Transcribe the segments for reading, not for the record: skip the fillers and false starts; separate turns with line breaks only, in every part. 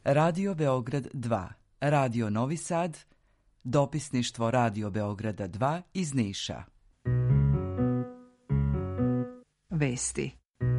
Radio Beograd 2, Radio Novi Sad, dopisništvo Radio Beograda 2 iz Niša. Vesti.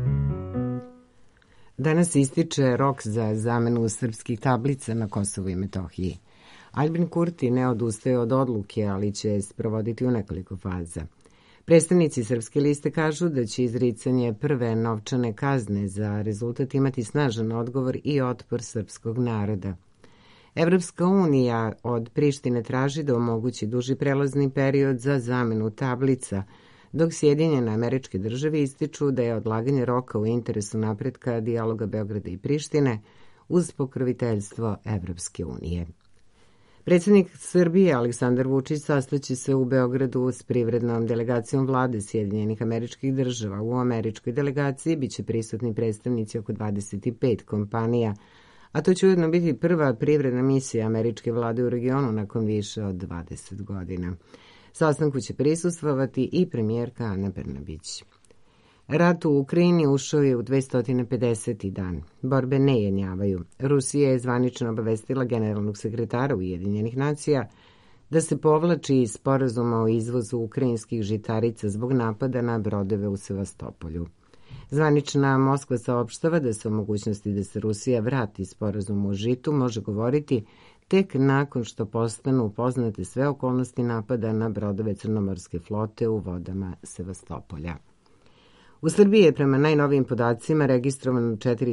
Danas ističe rok za zamenu srpskih tablica na Kosovu i Metohiji. Aljbin Kurti ne odustaje od odluke, ali će sprovoditi u nekoliko faza. Predstavnici Srpske liste kažu da će izricanje prve novčane kazne za rezultat imati snažan odgovor i otpor srpskog naroda. Evropska unija od Prištine traži da omogući duži prelazni period za zamenu tablica, dok Sjedinjene Američke Države ističu da je odlaganje roka u interesu napretka dijaloga Beograda i Prištine uz pokroviteljstvo Evropske unije. Predsjednik Srbije Aleksandar Vučić sastaće se u Beogradu s privrednom delegacijom vlade Sjedinjenih Američkih Država. U američkoj delegaciji biće prisutni predstavnici oko 25 kompanija, a to će ujedno biti prva privredna misija američke vlade u regionu nakon više od 20 godina. Sastanku će prisustvovati i premijerka Ana Brnabić. Rat u Ukrajini ušao je u 250. dan. Borbe ne jenjavaju. Rusija je zvanično obavestila generalnog sekretara Ujedinjenih nacija da se povlači iz sporazuma o izvozu ukrajinskih žitarica zbog napada na brodove u Sevastopolju. Zvanična Moskva saopštava da se o mogućnosti da se Rusija vrati sporazum o žitu može govoriti tek nakon što postanu poznate sve okolnosti napada na brodove Crnomorske flote u vodama Sevastopolja. U Srbiji je prema najnovijim podacima registrovano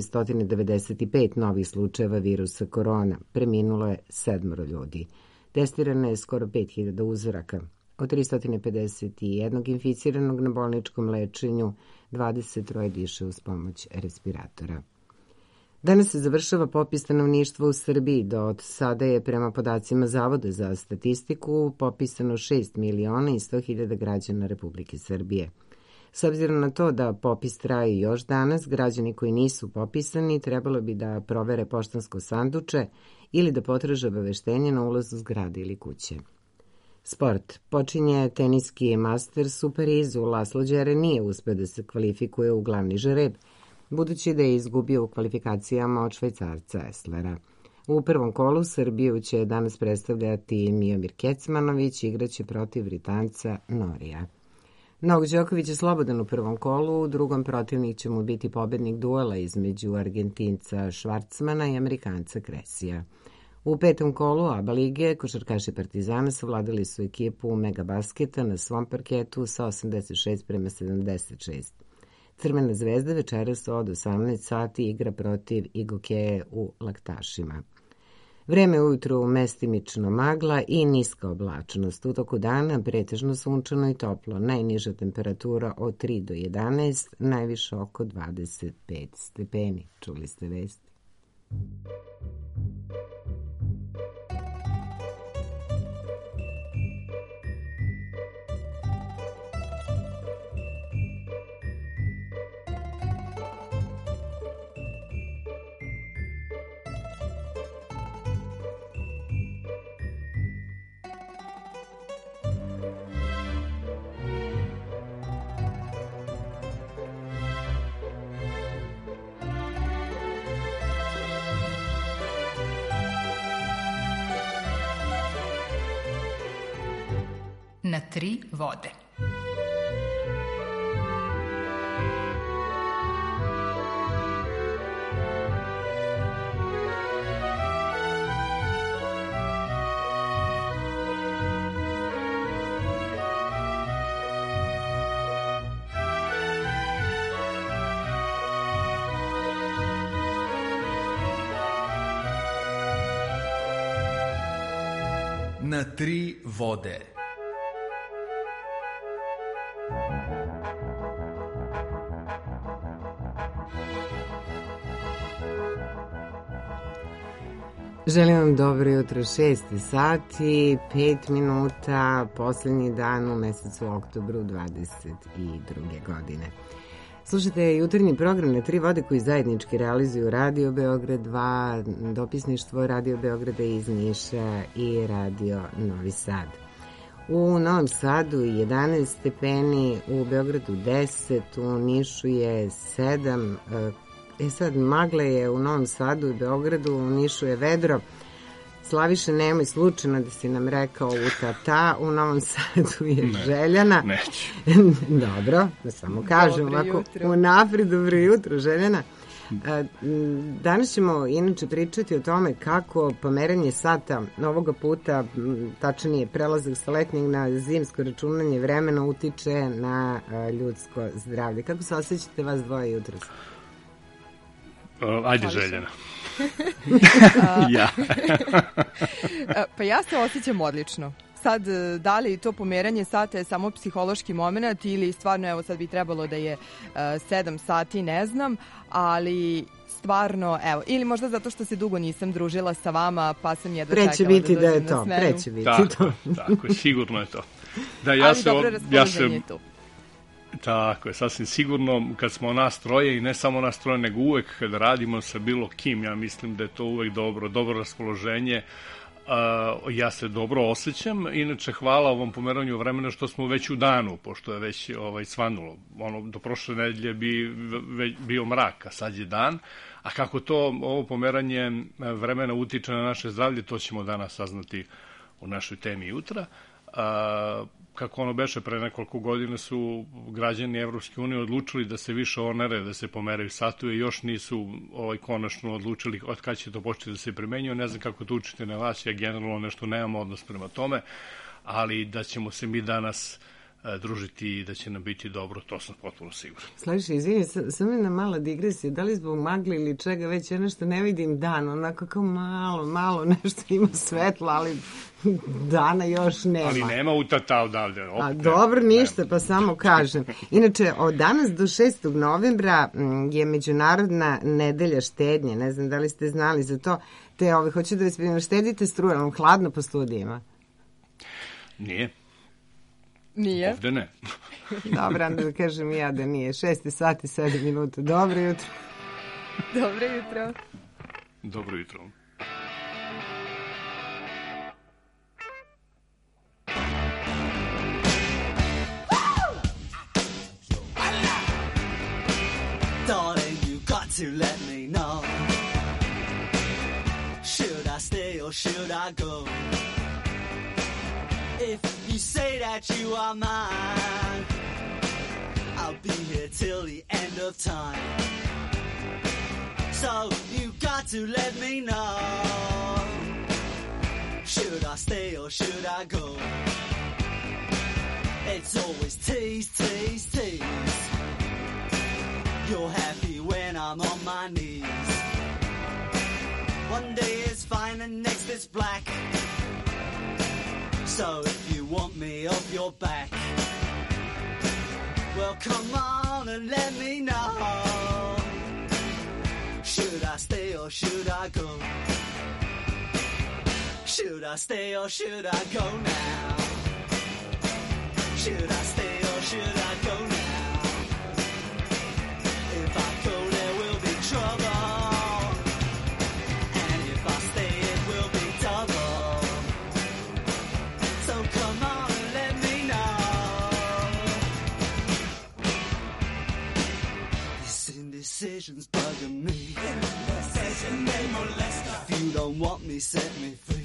495 novih slučajeva virusa korona. Preminulo je 7 ljudi. Testirano je skoro 5000 uzoraka. Od 351 inficiranog na bolničkom lečenju, 23 diše uz pomoć respiratora. Danas se završava popis stanovništva u Srbiji. Do sada je prema podacima Zavoda za statistiku popisano 6.100.000 građana Republike Srbije. S obzirom na to da popis traje još danas, građani koji nisu popisani trebalo bi da provere poštansko sanduče ili da potraže obaveštenje na ulazu zgrade ili kuće. Sport. Počinje teniski Masters u Parizu. Laslo Đere nije uspeo da se kvalifikuje u glavni žreb, budući da je izgubio u kvalifikacijama od Švajcarca Eslera. U prvom kolu Srbiju će danas predstavljati Miomir Kecmanović, igraće protiv Britanca Norija. Novak Đoković je slobodan u prvom kolu, u drugom protivnik će mu biti pobednik duela između Argentinca Švarcmana i Amerikanca Kresija. U petom kolu ABA lige košarkaši Partizana savladali su ekipu Megabasketa na svom parketu sa 86-76. Crvena zvezda večeras od 18 sati igra protiv Igokeje u Laktašima. Vreme ujutru mestimično magla i niska oblačnost. U toku dana pretežno sunčano i toplo. Najniža temperatura od 3 do 11, najviše oko 25 stepeni. Čuli ste vesti.
Na 3 vode.
Na 3 vode.
Želim vam dobro jutro, 6 sati, 5 minuta, posljednji dan u mesecu oktobru 22. godine. Slušajte jutarnji program Na 3 vode koji zajednički realizuju Radio Beograd 2, dopisništvo Radio Beograda iz Niša i Radio Novi Sad. U Novom Sadu 11 stepeni, u Beogradu 10, u Nišu je 7, Sad, magle je u Novom Sadu i Beogradu, u Nišu je vedro. Slaviše, nemoj slučajno da si nam rekao u Tata, u Novom Sadu je Željana.
Neću.
Dobro, da samo kažem. Unaprijed, dobro jutro, Željana. Danas ćemo inače pričati o tome kako pomeranje sata ovoga puta, tačnije prelazak sa letnjeg na zimsko računanje vremena utiče na ljudsko zdravlje. Kako se osjećate vas dvoje jutros?
Ajde, Željana. Ja.
Pa ja se osjećam odlično. Sad, da li to pomeranje sata je samo psihološki moment ili stvarno, evo sad bi trebalo da je 7 sati, ne znam, ali stvarno, evo, ili možda zato što se dugo nisam družila sa vama, pa sam jedva čekala
preće biti
da
da je
na
to,
smenu.
preće biti to.
Tako, sigurno je to. Da,
ali dobro raspoloženje je tu.
Tako je, sasvim sigurno, kad smo nas troje i ne samo nas troje, nego uvek kad radimo sa bilo kim, ja mislim da je to uvek dobro raspoloženje. Ja se dobro osjećam, inače hvala ovom pomeranju vremena što smo već u danu, pošto je već svanulo. Do prošle nedelje bi bio mrak, a sad je dan. A kako to ovo pomeranje vremena utiče na naše zdravlje, to ćemo danas saznati u našoj temi jutra. Kako ono beše, pre nekoliko godina su građani Evropske unije odlučili da se više onere, da se pomeraju satovi, još nisu konačno odlučili od kada će to početi da se primenjuje. Ne znam kako to učite na vas, ja generalno nešto nemam odnos prema tome, ali da ćemo se mi danas družiti i da će nam biti dobro, to sam potpuno siguran.
Slaviše, izvini, samo jedna mala digresija, da li zbog magle ili čega već, ja nešto ne vidim dan, onako kao malo nešto ima svetla, ali dana još nema.
Ali nema u Tata odavde.
Dobro, ništa, pa samo kažem. Inače, od danas do 6. novembra je Međunarodna nedelja štednje, ne znam da li ste znali za to, te hoću da vas štedite struje, vam hladno po studijima?
Nije.
Nije?
Ovde ne.
Dobro, onda da kažem ja da nije. 6 sati, 7 minuta. Dobro jutro.
Dobro jutro.
Dobro jutro.
Darling, you got to let me know. Should I stay or should I go? If you say that you are mine, I'll be here till the end of time. So you got to let me know. Should I stay or should I go? It's always tease, tease, tease. You're happy when I'm on my knees. One day is fine and next is black. So if you want me off your back, well come on and let me know. Should I stay or should I go? Should I stay or should I go now? Should I stay or should I go now? If I go there will be trouble, and if I stay it will be double. So come on and let me know. This indecision's bugging me. If you don't want me, set me free.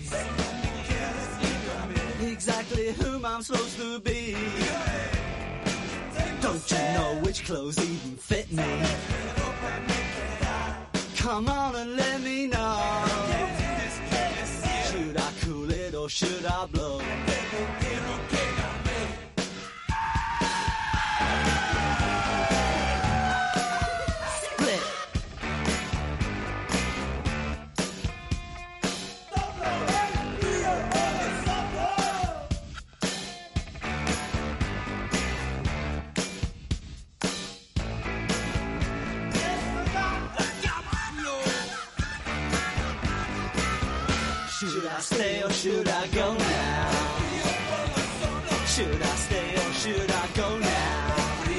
Exactly whom I'm supposed to be. Don't you know which clothes even fit me? Come on and let me know. Should I cool it or should I blow? Split. Should I stay or should I go now? Should I stay or should I go now?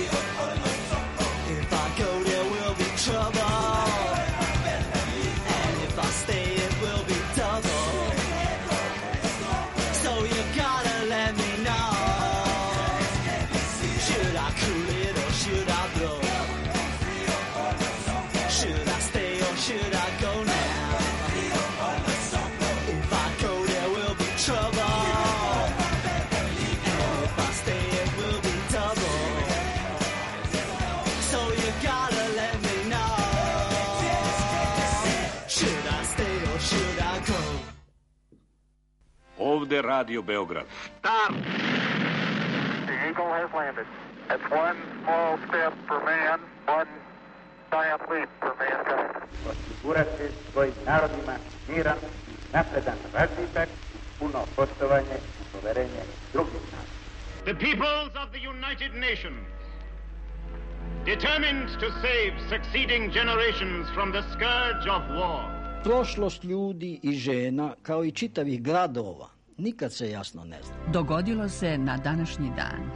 If I go there will be trouble, and if I stay it will be double. So you gotta let me know. Should I cool it or should I blow? Should
ovde Radio Beograd.
Stop! The Eagle has landed. That's one small step for man, one giant leap for mankind.
Osigurati svojim narodima miran, napredan razvitak, puno poštovanje i poverenje drugih naroda.
The peoples of the United Nations, determined to save succeeding generations from the scourge of war.
Prošlost ljudi i žena, kao i čitavih gradova, nikad se jasno ne zna.
Dogodilo se na današnji dan.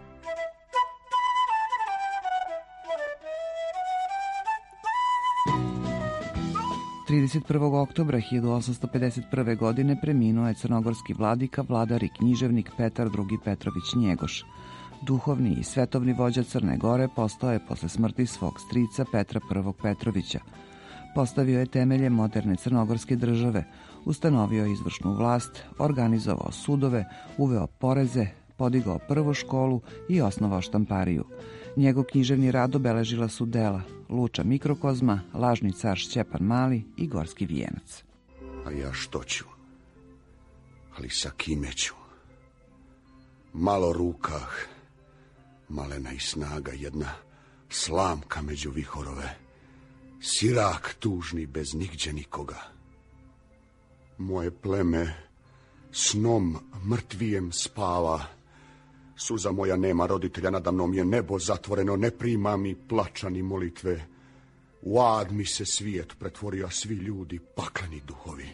Oktobra 1851. godine preminuo je crnogorski vladika, vladar i književnik Petar II. Petrović Njegoš. Duhovni i svetovni vođa Crne Gore postao je posle smrti svog strica Petra I. Petrovića. Postavio je temelje moderne crnogorske države, ustanovio izvršnu vlast, organizovao sudove, uveo poreze, podigao prvu školu i osnovao štampariju. Njegov književni rad obeležila su dela Luča mikrokozma, Lažni car Šćepan Mali i Gorski vijenac.
A ja što ću? Ali sa kime ću? Malo rukah, malena i snaga, jedna slamka među vihorove, sirak tužni bez nigđe nikoga. Moje pleme snom mrtvijem spava, suza moja nema roditelja, nadamnom je nebo zatvoreno, ne prima mi plača ni molitve. U ad mi se svijet pretvorio, a svi ljudi pakleni duhovi.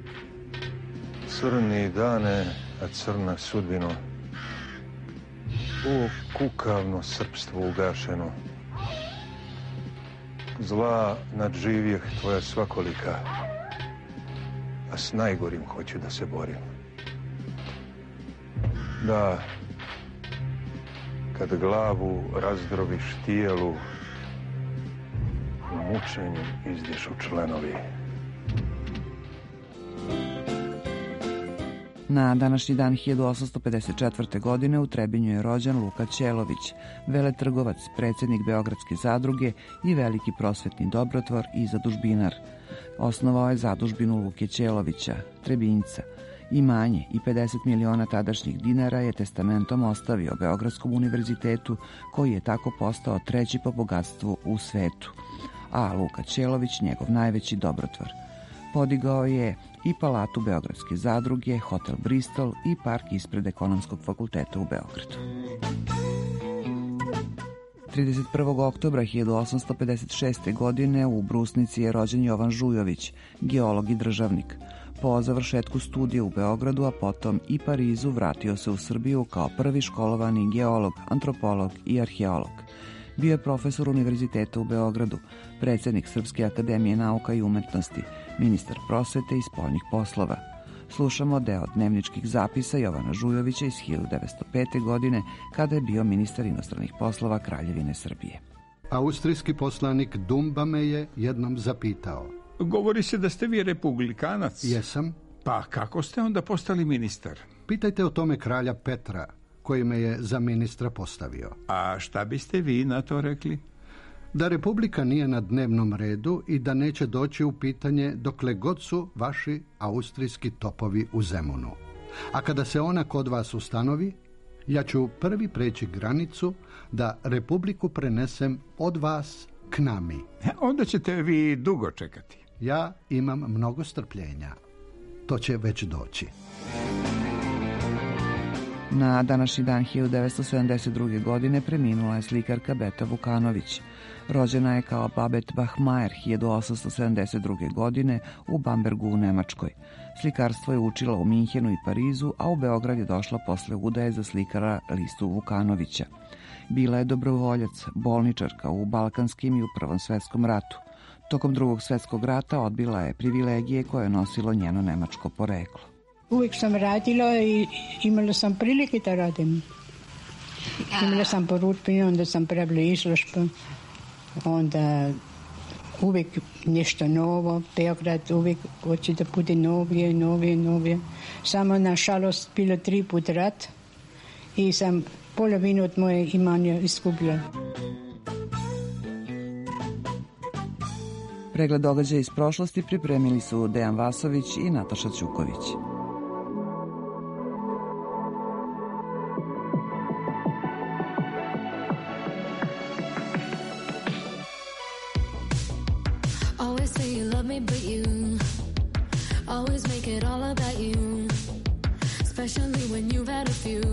Crni dane, a crna sudbino, o kukavno srpstvo ugašeno, zla nadživjeh tvoja svakolika, a s najgorim hoću da se borim. Da, kad glavu razdrobiš tijelu, u mučenju izdješu členovi.
Na današnji dan 1854. godine u Trebinju je rođen Luka Ćelović, veletrgovac, predsjednik Beogradske zadruge i veliki prosvetni dobrotvor i zadužbinar. Osnovao je zadužbinu Luke Ćelovića, Trebinjca. Imanje i 50 miliona tadašnjih dinara je testamentom ostavio Beogradskom univerzitetu, koji je tako postao treći po bogatstvu u svetu, a Luka Ćelović njegov najveći dobrotvor. Podigao je i palatu Beogradske zadruge, hotel Bristol i park ispred Ekonomskog fakulteta u Beogradu. 31. oktobra 1856. godine u Brusnici je rođen Jovan Žujović, geolog i državnik. Po završetku studija u Beogradu, a potom i Parizu, vratio se u Srbiju kao prvi školovani geolog, antropolog i arheolog. Bio je profesor univerziteta u Beogradu, predsjednik Srpske akademije nauka i umetnosti, ministar prosvete i spoljnih poslova. Slušamo deo dnevničkih zapisa Jovana Žujovića iz 1905. godine, kada je bio ministar inostranih poslova Kraljevine Srbije.
Austrijski poslanik Dumba me je jednom zapitao.
Govori se da ste vi republikanac.
Jesam.
Pa kako ste onda postali ministar?
Pitajte o tome kralja Petra, koji me je za ministra postavio.
A šta biste vi na to rekli?
Da republika nije na dnevnom redu i da neće doći u pitanje dokle god su vaši austrijski topovi u Zemunu. A kada se ona kod vas ustanovi, ja ću prvi preći granicu da republiku prenesem od vas k nami.
Onda ćete vi dugo čekati.
Ja imam mnogo strpljenja. To će već doći.
Na današnji dan 1972. godine preminula je slikarka Beta Vukanović. Rođena je kao Babette Bachmeier 1872. godine u Bambergu u Nemačkoj. Slikarstvo je učila u Minhenu i Parizu, a u Beograd je došla posle udaje za slikara Listu Vukanovića. Bila je dobrovoljac, bolničarka u Balkanskim i u Prvom svetskom ratu. Tokom Drugog svjetskog rata odbila je privilegije koje je nosilo njeno nemačko poreklo.
Uvijek sam radila i imala sam prilike da radim. Imala sam porudbe, onda sam pravila izložbe, onda uvijek nešto novo. Beograd uvijek hoće da bude novije. Samo nažalost bilo 3 put rat i sam polovinu od moje imanja izgubila.
Pregled događaja iz prošlosti pripremili su Dejan Vasović i Nataša Ćuković.
especially when you've had a few.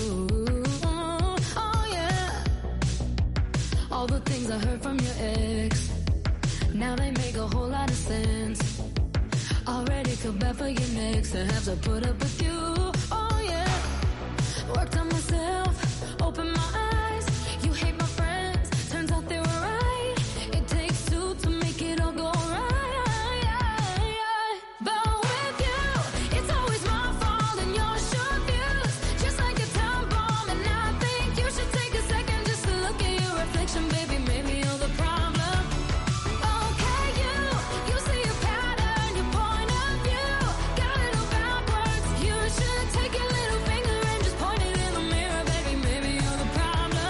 Oh yeah, all the things I heard from your ex, now they make a whole lot of sense. Already feel bad for your next to have to put up with you. Oh yeah, worked on myself, opened my eyes. You hate my friends, turns out they were right. It takes two to make it all go right. But with you, it's always my fault and your short views, just like a time bomb. And I think you should take a second just to look at your reflection, baby. Maybe you're the problem. Okay, you see a pattern, your point of view got it all backwards. You should take your little finger and just point it in the mirror, baby. Maybe you're the problem.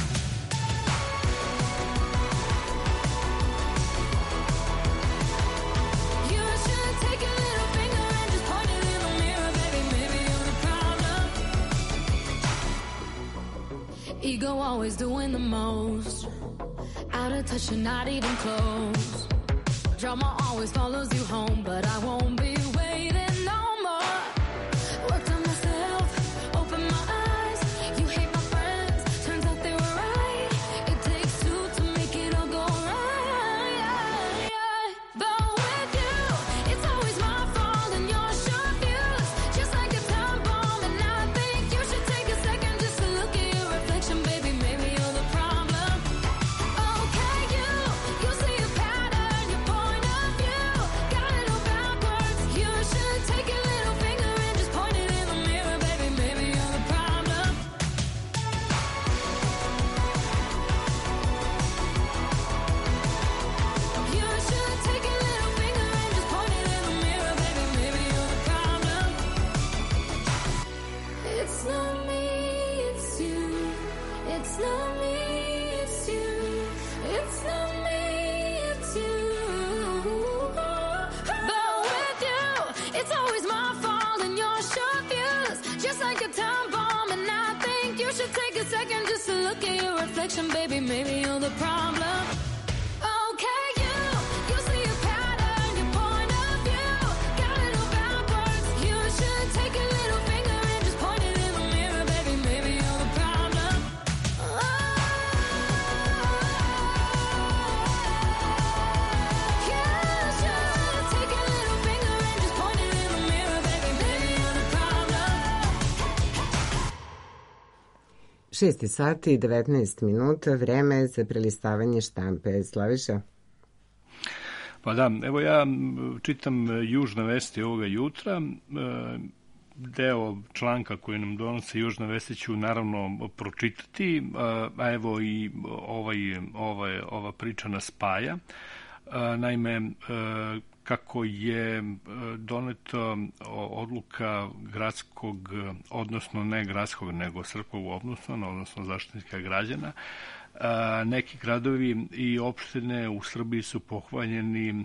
You should take your little finger and just point it in the mirror, baby. Maybe you're the problem. Ego always doing the most, out of touch and not even close. Drama always follows you home, but I won't be waiting no more. Worked on myself, opened my eyes. You hate my friends, turns out they were right. It takes two to make it all go right. But with you, it's always my fault and your short views, just like a time bomb. And I think you should take a second just to look at your reflection, baby. Maybe you're the problem. Okay, you see a pattern, your point of view got it all backwards. You should take your little finger and just point it in the mirror, baby. Maybe you're the problem. You should take your little finger and just point it in the mirror, baby. Maybe you're the problem. It's not me, it's you. It's not me, it's you. It's not me, it's you. But with you, it's always my fault and your short views, just like a time bomb. And I think you should take a second just to look at your reflection, baby. Maybe you're the problem. Okay, you see a pattern, your point of view got it all backwards. You should take your little finger and just point it in the mirror, baby. Maybe you're the problem. You should take your little finger and just point it in the mirror, baby. Maybe you're the problem.
6 sati i 19 minuta, vreme je za prelistavanje štampe. Slaviša?
Pa da, evo ja čitam Južne vesti ovoga jutra. Deo članka koji nam donose Južne vesti ću naravno pročitati, a evo i ova priča nas spaja. Naime, kako je doneta odluka gradskog, odnosno ne gradskog, nego srpskog ombudsmana, odnosno zaštitnika građana, neki gradovi i opštine u Srbiji su pohvaljeni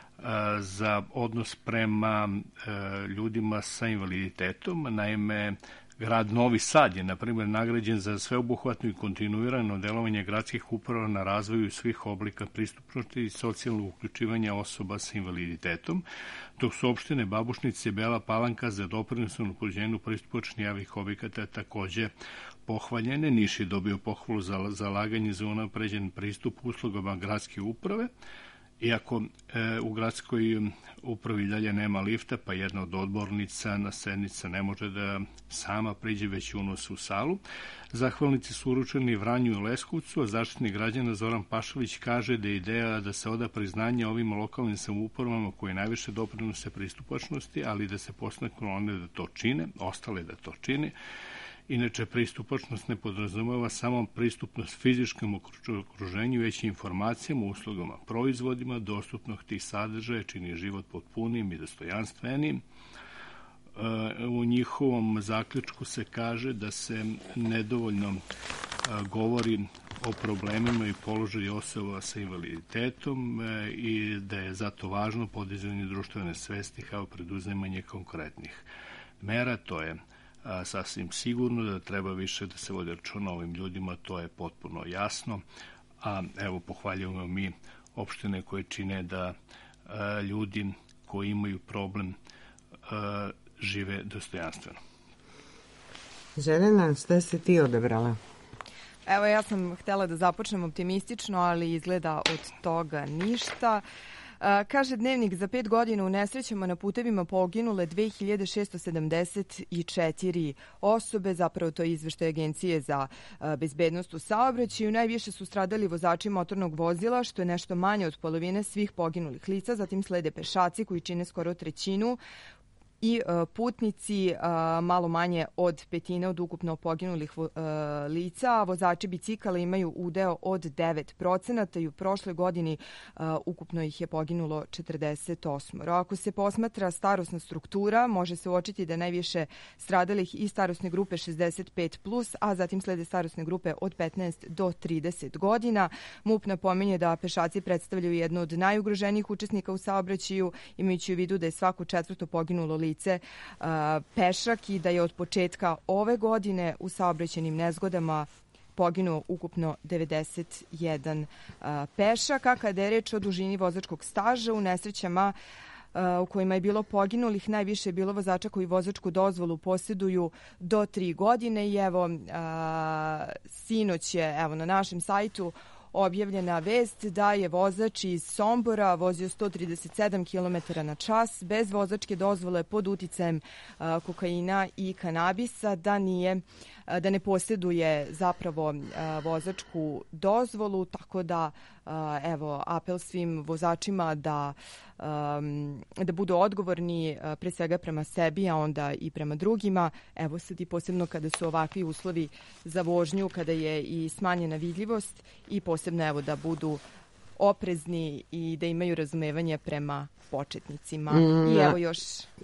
za odnos prema ljudima sa invaliditetom. Naime, grad Novi Sad je, na primjer, nagrađen za sveobuhvatno i kontinuirano delovanje gradskih uprava na razvoju svih oblika pristupnosti i socijalnog uključivanja osoba sa invaliditetom, dok su opštine Babušnice i Bela Palanka za doprinos unapređenju pristupačnih javnih objekata takođe pohvaljene. Niš je dobio pohvalu za zalaganje za unapređen pristup uslugama gradske uprave, iako u gradskoj upravi dalje nema lifta, pa jedna od odbornica na sednica ne može da sama priđe, već unosi u salu. Zahvalnici su uručeni Vranju i Leskovcu, a zaštitnik građana Zoran Pašalić kaže da je ideja da se oda priznanje ovim lokalnim samoupravama koji najviše doprinose pristupačnosti, ali da se postaknu one da to čine, ostale da to čine. Inače, pristupačnost ne podrazumeva samo pristupnost fizičkom okruženju, već i informacijama, uslugama, proizvodima. Dostupnost tih sadržaja čini život potpunim i dostojanstvenim. U njihovom zaključku se kaže da se nedovoljno govori o problemima i položaju osoba sa invaliditetom i da je zato važno podizanje društvene svesti kao preduzimanje konkretnih mera. To je sasvim sigurno da treba više da se vodi računa o ovim ljudima, to je potpuno jasno. A evo, pohvaljujemo mi opštine koje čine da ljudi koji imaju problem žive dostojanstveno.
Željena, šta si ti odabrala?
Evo, ja sam htela da započnem optimistično, ali izgleda od toga ništa. Kaže Dnevnik, za 5 godina u nesrećama na putevima poginule 2674 osobe, zapravo to je izveštaj Agencije za bezbednost u saobraćaju. Najviše su stradali vozači motornog vozila, što je nešto manje od polovine svih poginulih lica, zatim slede pešaci koji čine skoro trećinu, i putnici malo manje od petine od ukupno poginulih lica, a vozači bicikala imaju udeo od 9% i u prošloj godini ukupno ih je poginulo 48. Ako se posmatra starosna struktura, može se uočiti da najviše stradalih i starosne grupe 65+, a zatim slede starosne grupe od 15 do 30 godina. MUP napominje da pešaci predstavljaju jednu od najugroženijih učesnika u saobraćaju, imajući u vidu da je svako četvrto poginulo lice pešak i da je od početka ove godine u saobraćajnim nezgodama poginuo ukupno 91 pešak. A kada je reč o dužini vozačkog staža, u nesrećama u kojima je bilo poginulih, najviše je bilo vozača koji vozačku dozvolu posjeduju do 3 godine i evo, sinoć je na našem sajtu objavljena vest da je vozač iz Sombora vozio 137 km na čas bez vozačke dozvole pod uticajem kokaina i kanabisa, da ne posjeduje zapravo vozačku dozvolu, tako da evo, apel svim vozačima da budu odgovorni pre svega prema sebi, a onda i prema drugima. Evo sad i posebno kada su ovakvi uslovi za vožnju, kada je i smanjena vidljivost, i posebno evo da budu oprezni i da imaju razumevanje prema početnicima. I evo još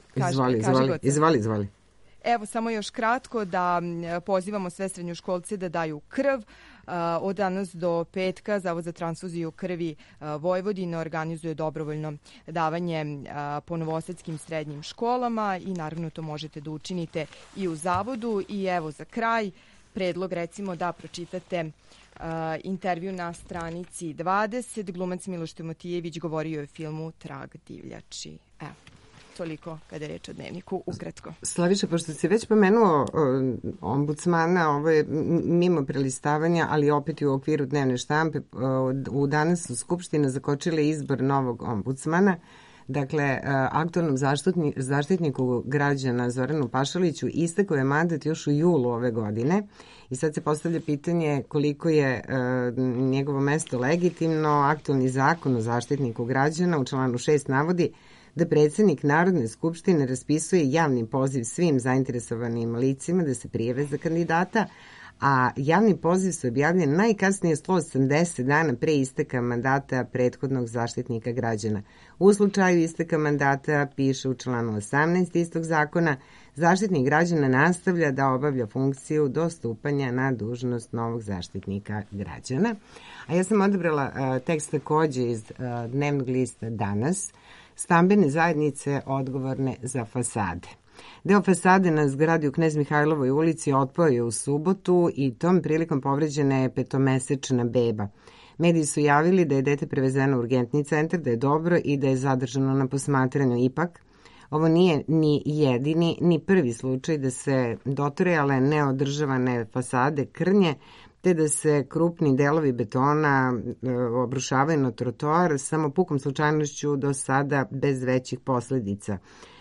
Izvali.
Evo samo još kratko da pozivamo sve srednjoškolce da daju krv. Od danas do petka Zavod za transfuziju krvi Vojvodine organizuje dobrovoljno davanje po novosadskim srednjim školama i naravno to možete da učinite i u Zavodu. I evo za kraj predlog recimo da pročitate intervju na stranici 20. Glumac Miloš Timotijević govorio je o filmu Trag divljači. Evo. Toliko kada je reč o Dnevniku, ukratko.
Slaviša, pošto si već pomenuo ombudsmana, ovo je mimo prelistavanja, ali opet i u okviru dnevne štampe, u danas u Skupštini zakočile izbor novog ombudsmana. Dakle, aktualnom zaštitniku građana Zoranu Pašaliću istekao je mandat još u julu ove godine i sad se postavlja pitanje koliko je njegovo mesto legitimno. Aktualni zakon o zaštitniku građana u članu 6 navodi da predsjednik Narodne skupštine raspisuje javni poziv svim zainteresovanim licima da se prijave za kandidata, a javni poziv se objavlja najkasnije 180 dana pre isteka mandata prethodnog zaštitnika građana. U slučaju isteka mandata, piše u članu 18 istog zakona, zaštitnik građana nastavlja da obavlja funkciju do stupanja na dužnost novog zaštitnika građana. A ja sam odabrala tekst takođe iz dnevnog lista Danas. Stambene zajednice odgovorne za fasade. Deo fasade na zgradi u Knez Mihajlovoj ulici otpao je u subotu i tom prilikom povređena je 5-mesečna beba. Mediji su javili da je dete prevezeno u urgentni centar, da je dobro i da je zadržano na posmatranju. Ipak, ovo nije ni jedini, ni prvi slučaj da se dotrajale neodržavane fasade krnje, te da se krupni delovi betona obrušavaju na trotoar samo pukom slučajnošću, do sada bez većih posledica.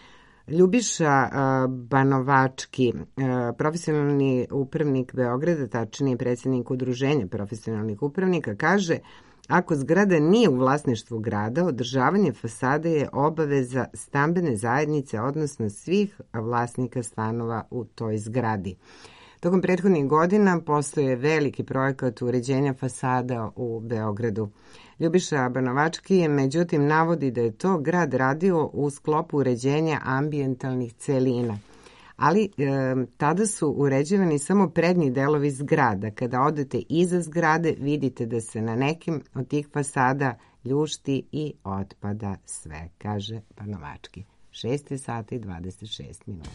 Ljubiša Banovački, profesionalni upravnik Beograda, tačnije predsjednik udruženja profesionalnih upravnika, kaže: ako zgrada nije u vlasništvu grada, održavanje fasade je obaveza stambene zajednice, odnosno svih vlasnika stanova u toj zgradi. Tokom prethodnih godina postoje veliki projekat uređenja fasada u Beogradu. Ljubiša Banovački međutim navodi da je to grad radio u sklopu uređenja ambijentalnih celina. Ali tada su uređivani samo prednji delovi zgrada. Kada odete iza zgrade, vidite da se na nekim od tih fasada ljušti i otpada sve, kaže Banovački. 6 sati i 26 minuta.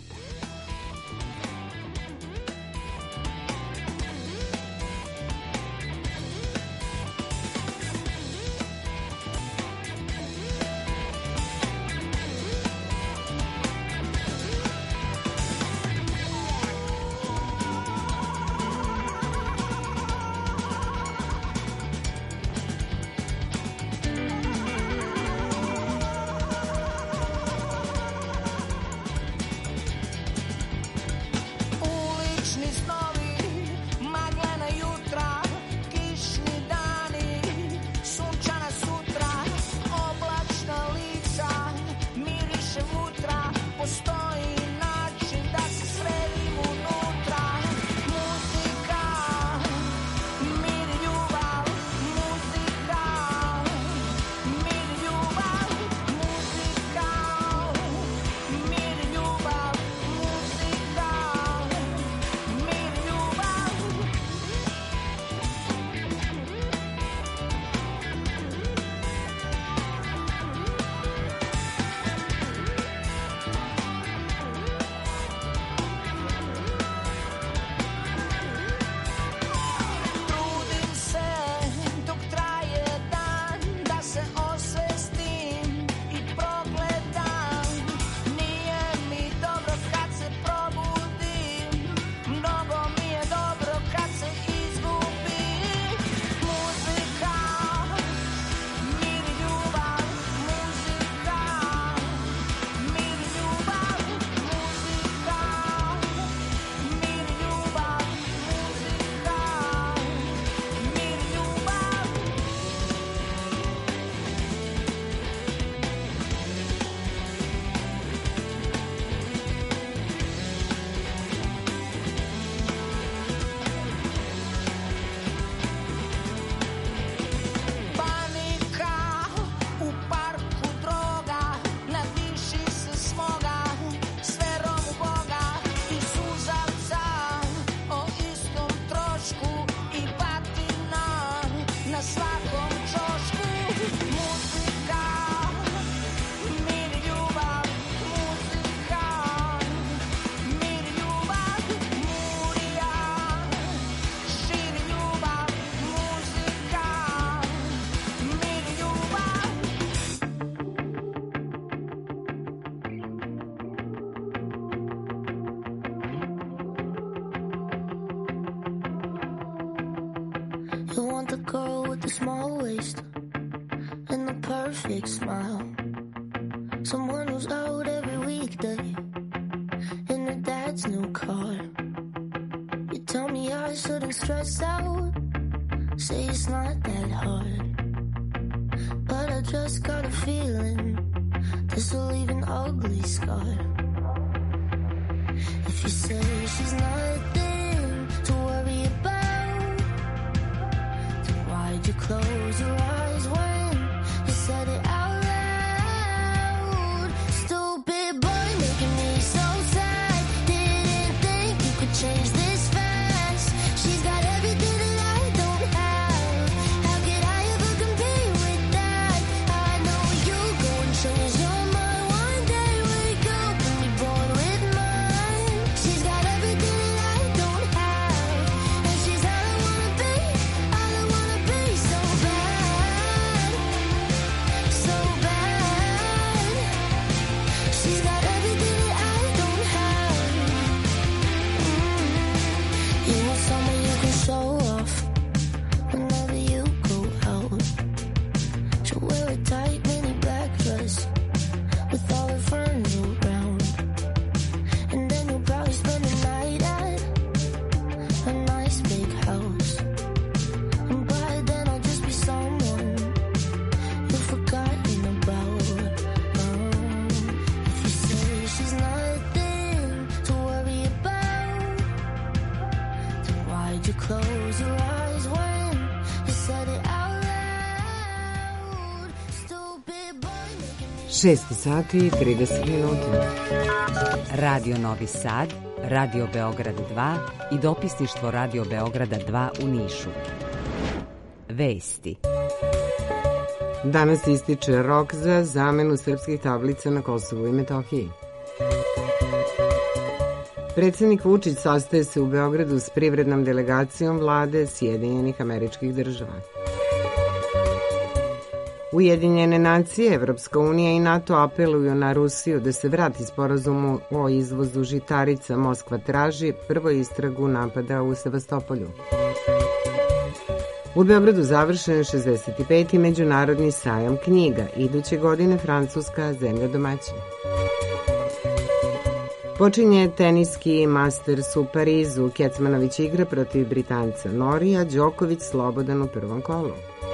the girl with the small waist and the perfect smile. Someone who's out every weekday in her dad's new car. You tell me I shouldn't stress out, say it's not that hard. But I just got a feeling this will leave an ugly scar. If you say she's nothing to worry about, then why'd you close your eyes when you said it out loud? Stupid boy making me so sad. Didn't think you could change this fast. She's got everything that I don't have. How could I ever compete with that? I know you go and change your mind one day. Wake up and be born with mine. She's got everything that I don't have, and she's all I wanna be, all I wanna be. So bad, so bad. She's got everything that I don't have. You want someone you can show off whenever you go out. She'll wear a tight mini black dress with all her friends around, and then you'll probably spend the night at a nice big house. And by then I'll just be someone you've forgotten about. If you say she's nothing to worry about, then why'd you close your eyes when you said it out loud? Stupid boy making me
6 sati i 30 minuta. Radio Novi Sad, Radio Beograd 2 i dopisništvo Radio Beograda 2 u Nišu. Vesti. Danas ističe rok za zamenu srpskih tablica na Kosovu i Metohiji. Predsjednik Vučić sastaje se u Beogradu s privrednom delegacijom vlade Sjedinjenih Američkih Država. Ujedinjene nacije, Evropska unija i NATO apeluju na Rusiju da se vrati sporazumu o izvozu žitarica. Moskva traži prvo istragu napada u Sevastopolju. U Beogradu završen 65. međunarodni sajam knjiga. Iduće godine Francuska zemlja domaćina. Počinje teniski Masters u Parizu. Kecmanović igra protiv Britanca Norija, Đoković slobodan u prvom kolu.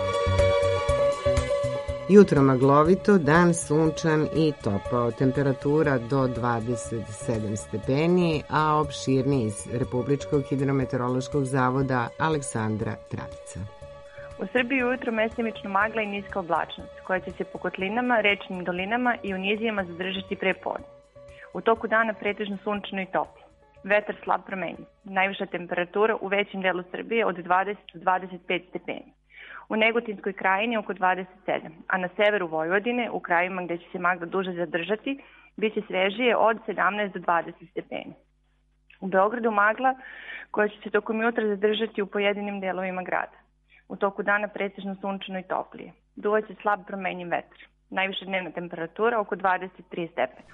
Jutro maglovito, dan sunčan i topao, temperatura do 27 stepeni, a opširniji iz Republičkog hidrometeorološkog zavoda Aleksandra Travica.
U Srbiji ujutro mestimično magla i niska oblačnost, koja će se po kotlinama, rečnim dolinama i u nizijama zadržati pre podne. U toku dana pretežno sunčano i toplo. Vetar slab promenjiv. Najviša temperatura u većem delu Srbije od 20 do 25 stepeni. U Negotinskoj krajini oko 27, a na severu Vojvodine, u krajima gde će se magla duže zadržati, biće svežije od 17 do 20 stepeni. U Beogradu magla koja će se tokom jutra zadržati u pojedinim delovima grada. U toku dana pretežno sunčano i toplije. Duvaće slab promenjiv vetar. Najviša dnevna temperatura oko 23 stepena.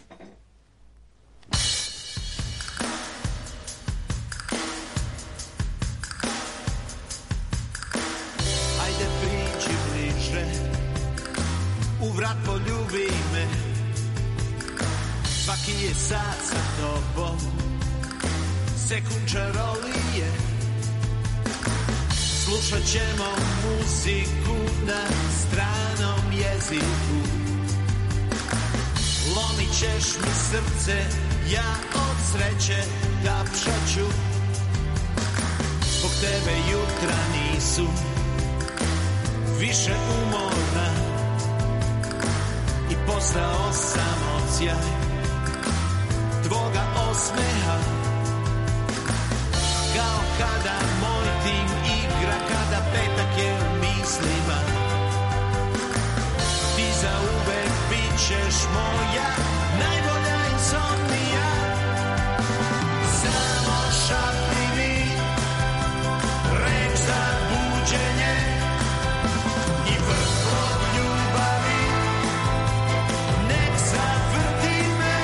U vrat poljubi me, svaki je sat sa tobom, sekund čarolije. Slušat ćemo muziku na stranom jeziku. Lomit ćeš mi srce, ja od sreće tapšat ću. Zbog tebe jutra nisu više umorna i postao sam odsjaj tvoga osmeha. Kao kada moj tim igra, kada petak je u mislima. Ti zauvek bit ćeš moja najbolja insomnija. Samo šapni mi reč za buđenje i vrtlog ljubavi. Nek zavrti me,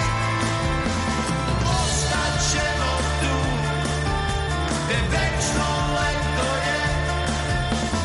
ostaćemo tu, gde večno leto je.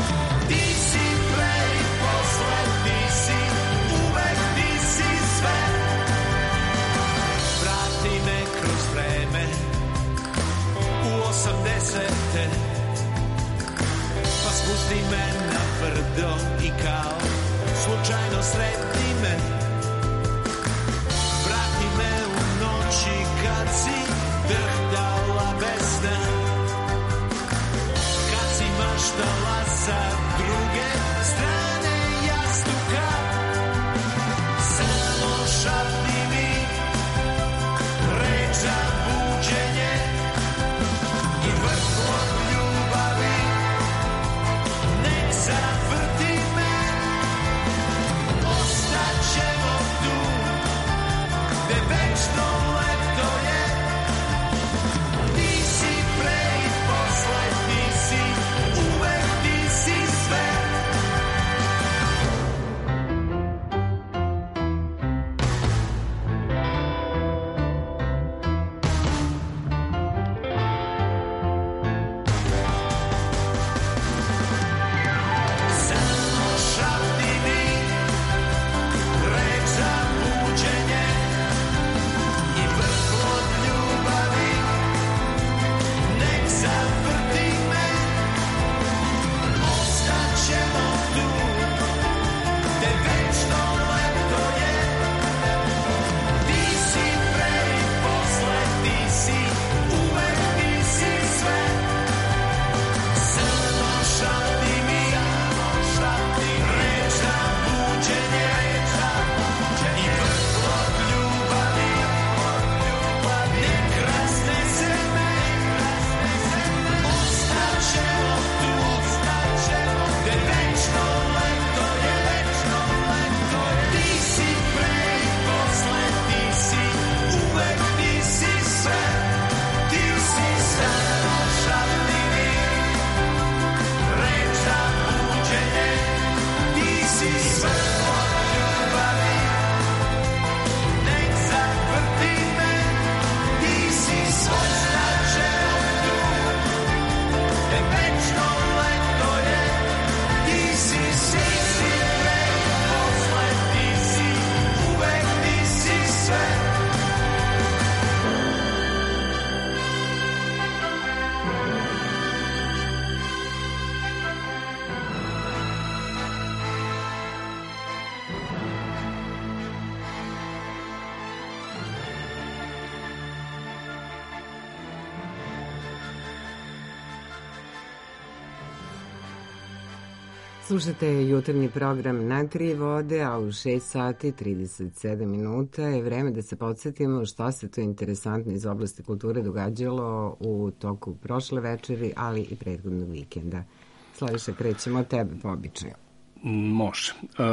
Slušate jutarnji program Na tri vode, a u 6 sati 37 minuta je vreme da se podsjetimo šta se to interesantno iz oblasti kulture događalo u toku prošle večeri, ali i prethodnog vikenda. Slaviša, krećemo od tebe po običaju.
Može.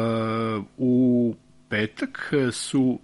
U petak su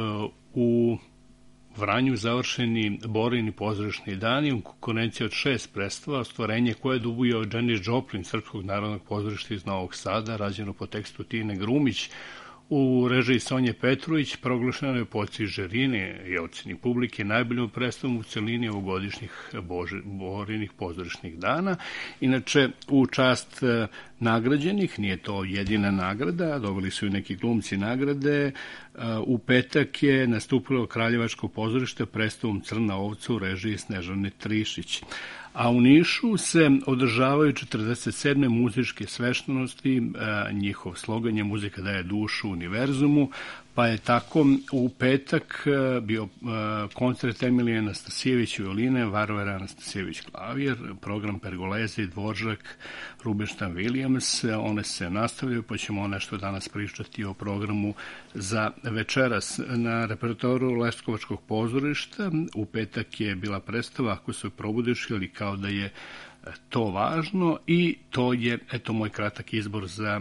u Vranju završeni Borini pozorišni dani u konkurenciji od 6 predstava, ostvarenje koje je dubio Janis Joplin, Srpskog narodnog pozorišta iz Novog Sada, rađeno po tekstu Tine Grumić, u režiji Sonje Petrović, proglašeno je po oceni žirine i oceni publike najboljom predstavom u celini ovogodišnjih Borinih pozorišnih dana. Inače, u čast nagrađenih, nije to jedina nagrada, dobili su i neki glumci nagrade, u petak je nastupilo Kraljevačko pozorište predstavom Crna ovca u režiji Snežane Trišić. A u Nišu se održavaju 47. muzičke svečanosti, njihov slogan je Muzika daje dušu univerzumu, pa je tako u petak bio koncert Emilije Anastasijević violine, Varvara Anastasijević klavir, program Pergolezi, Dvoržak, Rubinštajn Williams, one se nastavljaju, pa ćemo nešto danas pričati o programu za večeras. Na repertoaru Leskovačkog pozorišta u petak je bila predstava Ako se probudiš ili kao da je to važno i to je, eto, moj kratak izbor za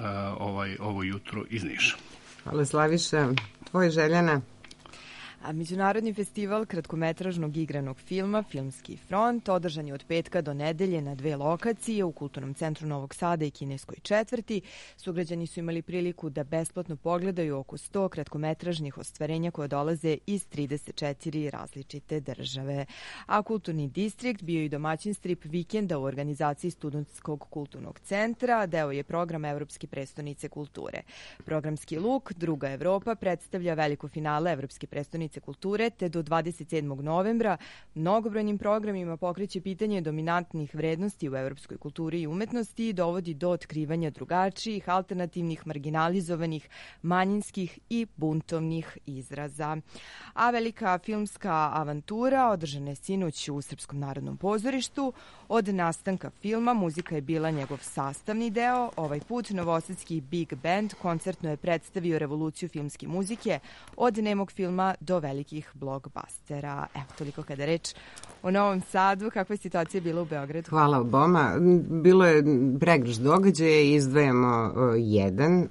ovo jutro iz Niša.
Hvala Slaviša. Tvoje, Željana?
Međunarodni festival kratkometražnog igranog filma Filmski front održan je od petka do nedelje na 2 lokacije u Kulturnom centru Novog Sada i Kineskoj četvrti. Sugrađani su imali priliku da besplatno pogledaju oko 100 kratkometražnih ostvarenja koje dolaze iz 34 različite države. A Kulturni distrikt bio i domaćin strip vikenda u organizaciji Studentskog kulturnog centra. Deo je program Evropske prestonice kulture. Programski luk Druga Evropa predstavlja veliko finale Evropske prestonice kulture, te do 27. novembra mnogobrojnim programima pokreće pitanje dominantnih vrednosti u evropskoj kulturi i umetnosti i dovodi do otkrivanja drugačijih, alternativnih, marginalizovanih, manjinskih i buntovnih izraza. A velika filmska avantura održana je sinoć u Srpskom narodnom pozorištu. Od nastanka filma muzika je bila njegov sastavni deo. Ovaj put novosadski Big Band koncertno je predstavio revoluciju filmske muzike od nemog filma do velikih blockbustera. Evo, toliko kada reč o Novom Sadu. Kakva je situacija bila u Beogradu?
Hvala oboma. Bilo je pregršt događaja i izdvajamo jedan.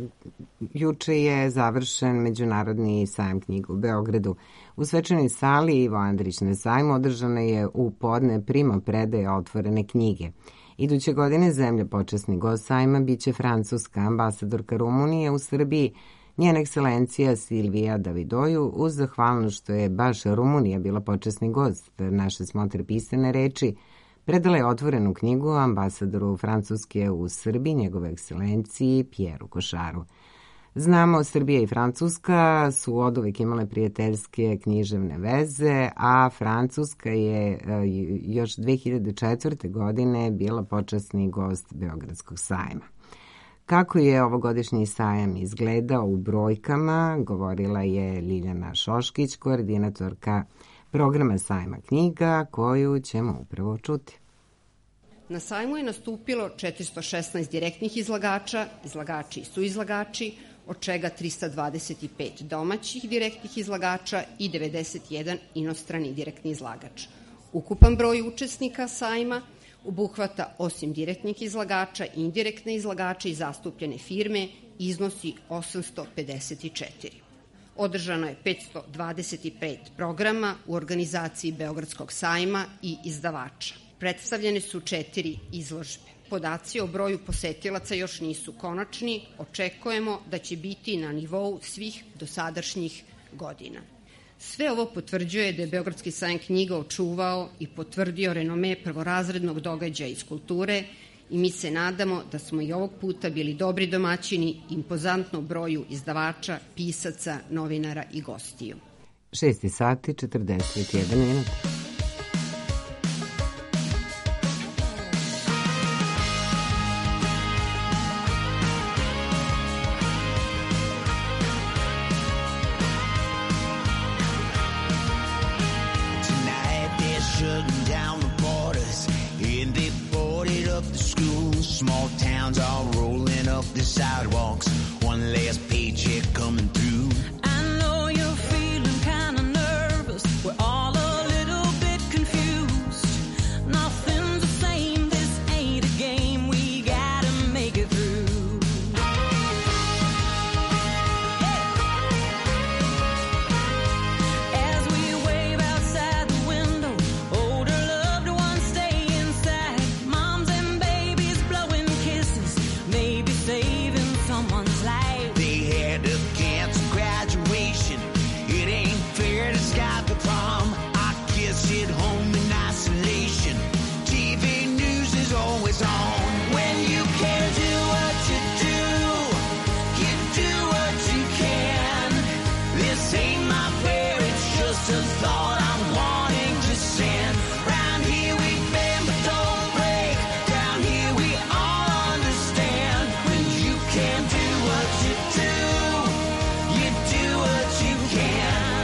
Juče je završen Međunarodni sajam knjiga u Beogradu. U svečanoj sali Ivo Andrić na sajmu održana je u podne prima predaja otvorene knjige. Iduće godine zemlja počasni gost sajma biće francuska ambasadorka Rumunije u Srbiji, njena ekscelencija Silvija Davidoju, uz zahvalnost što je baš Rumunija bila počasni gost naše smotre pisane reči, predala je otvorenu knjigu ambasadoru Francuske u Srbiji, njegove ekscelenciji Pjeru Košaru. Znamo, Srbija i Francuska su oduvek imale prijateljske književne veze, a Francuska je još 2004. godine bila počasni gost Beogradskog sajma. Kako je ovogodišnji sajam izgledao u brojkama, govorila je Ljiljana Šoškić, koordinatorka programa sajma knjiga, koju ćemo upravo čuti.
Na sajmu je nastupilo 416 direktnih izlagača, izlagači i suizlagači, od čega 325 domaćih direktnih izlagača i 91 inostrani direktni izlagač. Ukupan broj učesnika sajma obuhvata osim direktnih izlagača, indirektne izlagače i zastupljene firme iznosi 854. Održano je 525 programa u organizaciji Beogradskog sajma i izdavača. Predstavljene su 4 izložbe. Podaci o broju posetilaca još nisu konačni, očekujemo da će biti na nivou svih dosadašnjih godina. Sve ovo potvrđuje da je Beogradski sajam knjiga očuvao i potvrdio renome prvorazrednog događaja iz kulture i mi se nadamo da smo i ovog puta bili dobri domaćini impozantnom broju izdavača, pisaca, novinara i gostiju.
6 sati 41 minut.
Small towns all roll sidewalks, one last paycheck coming through.
I know you're feeling kind of nervous. We're all a little bit confused. Nothing's the same. This ain't a game. We gotta make it through. As we wave outside the window, older loved ones stay inside. Moms and babies blowing kisses, maybe saving someone's life.
They had to cancel graduation. It ain't fair to Scott the prom. Our kids sit home in isolation. TV news is always on. When you can't do what you do what you can. This ain't my prayer, it's just a thought I'm wanting to send. Round here we bend but don't break. Down here we all understand. When you can't do what you do what you can.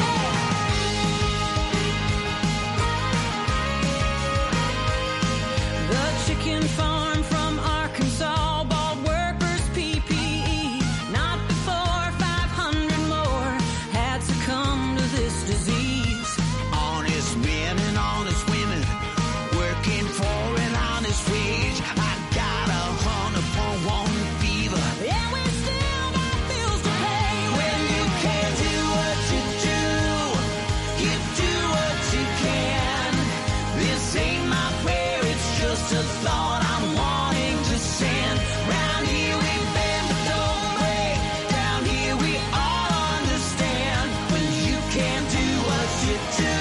The chicken farm from Arkansas bought workers PPE. Not before 500 more had succumbed to this disease.
Honest men and honest women working for an honest wage. I got 100.1 fever.
And we still got bills to pay.
When you can't do what you do what you can. This ain't my prayer, it's just a thought I'm wanting to send. Round here we bend but don't break. Down here we all understand. When you can't do what you do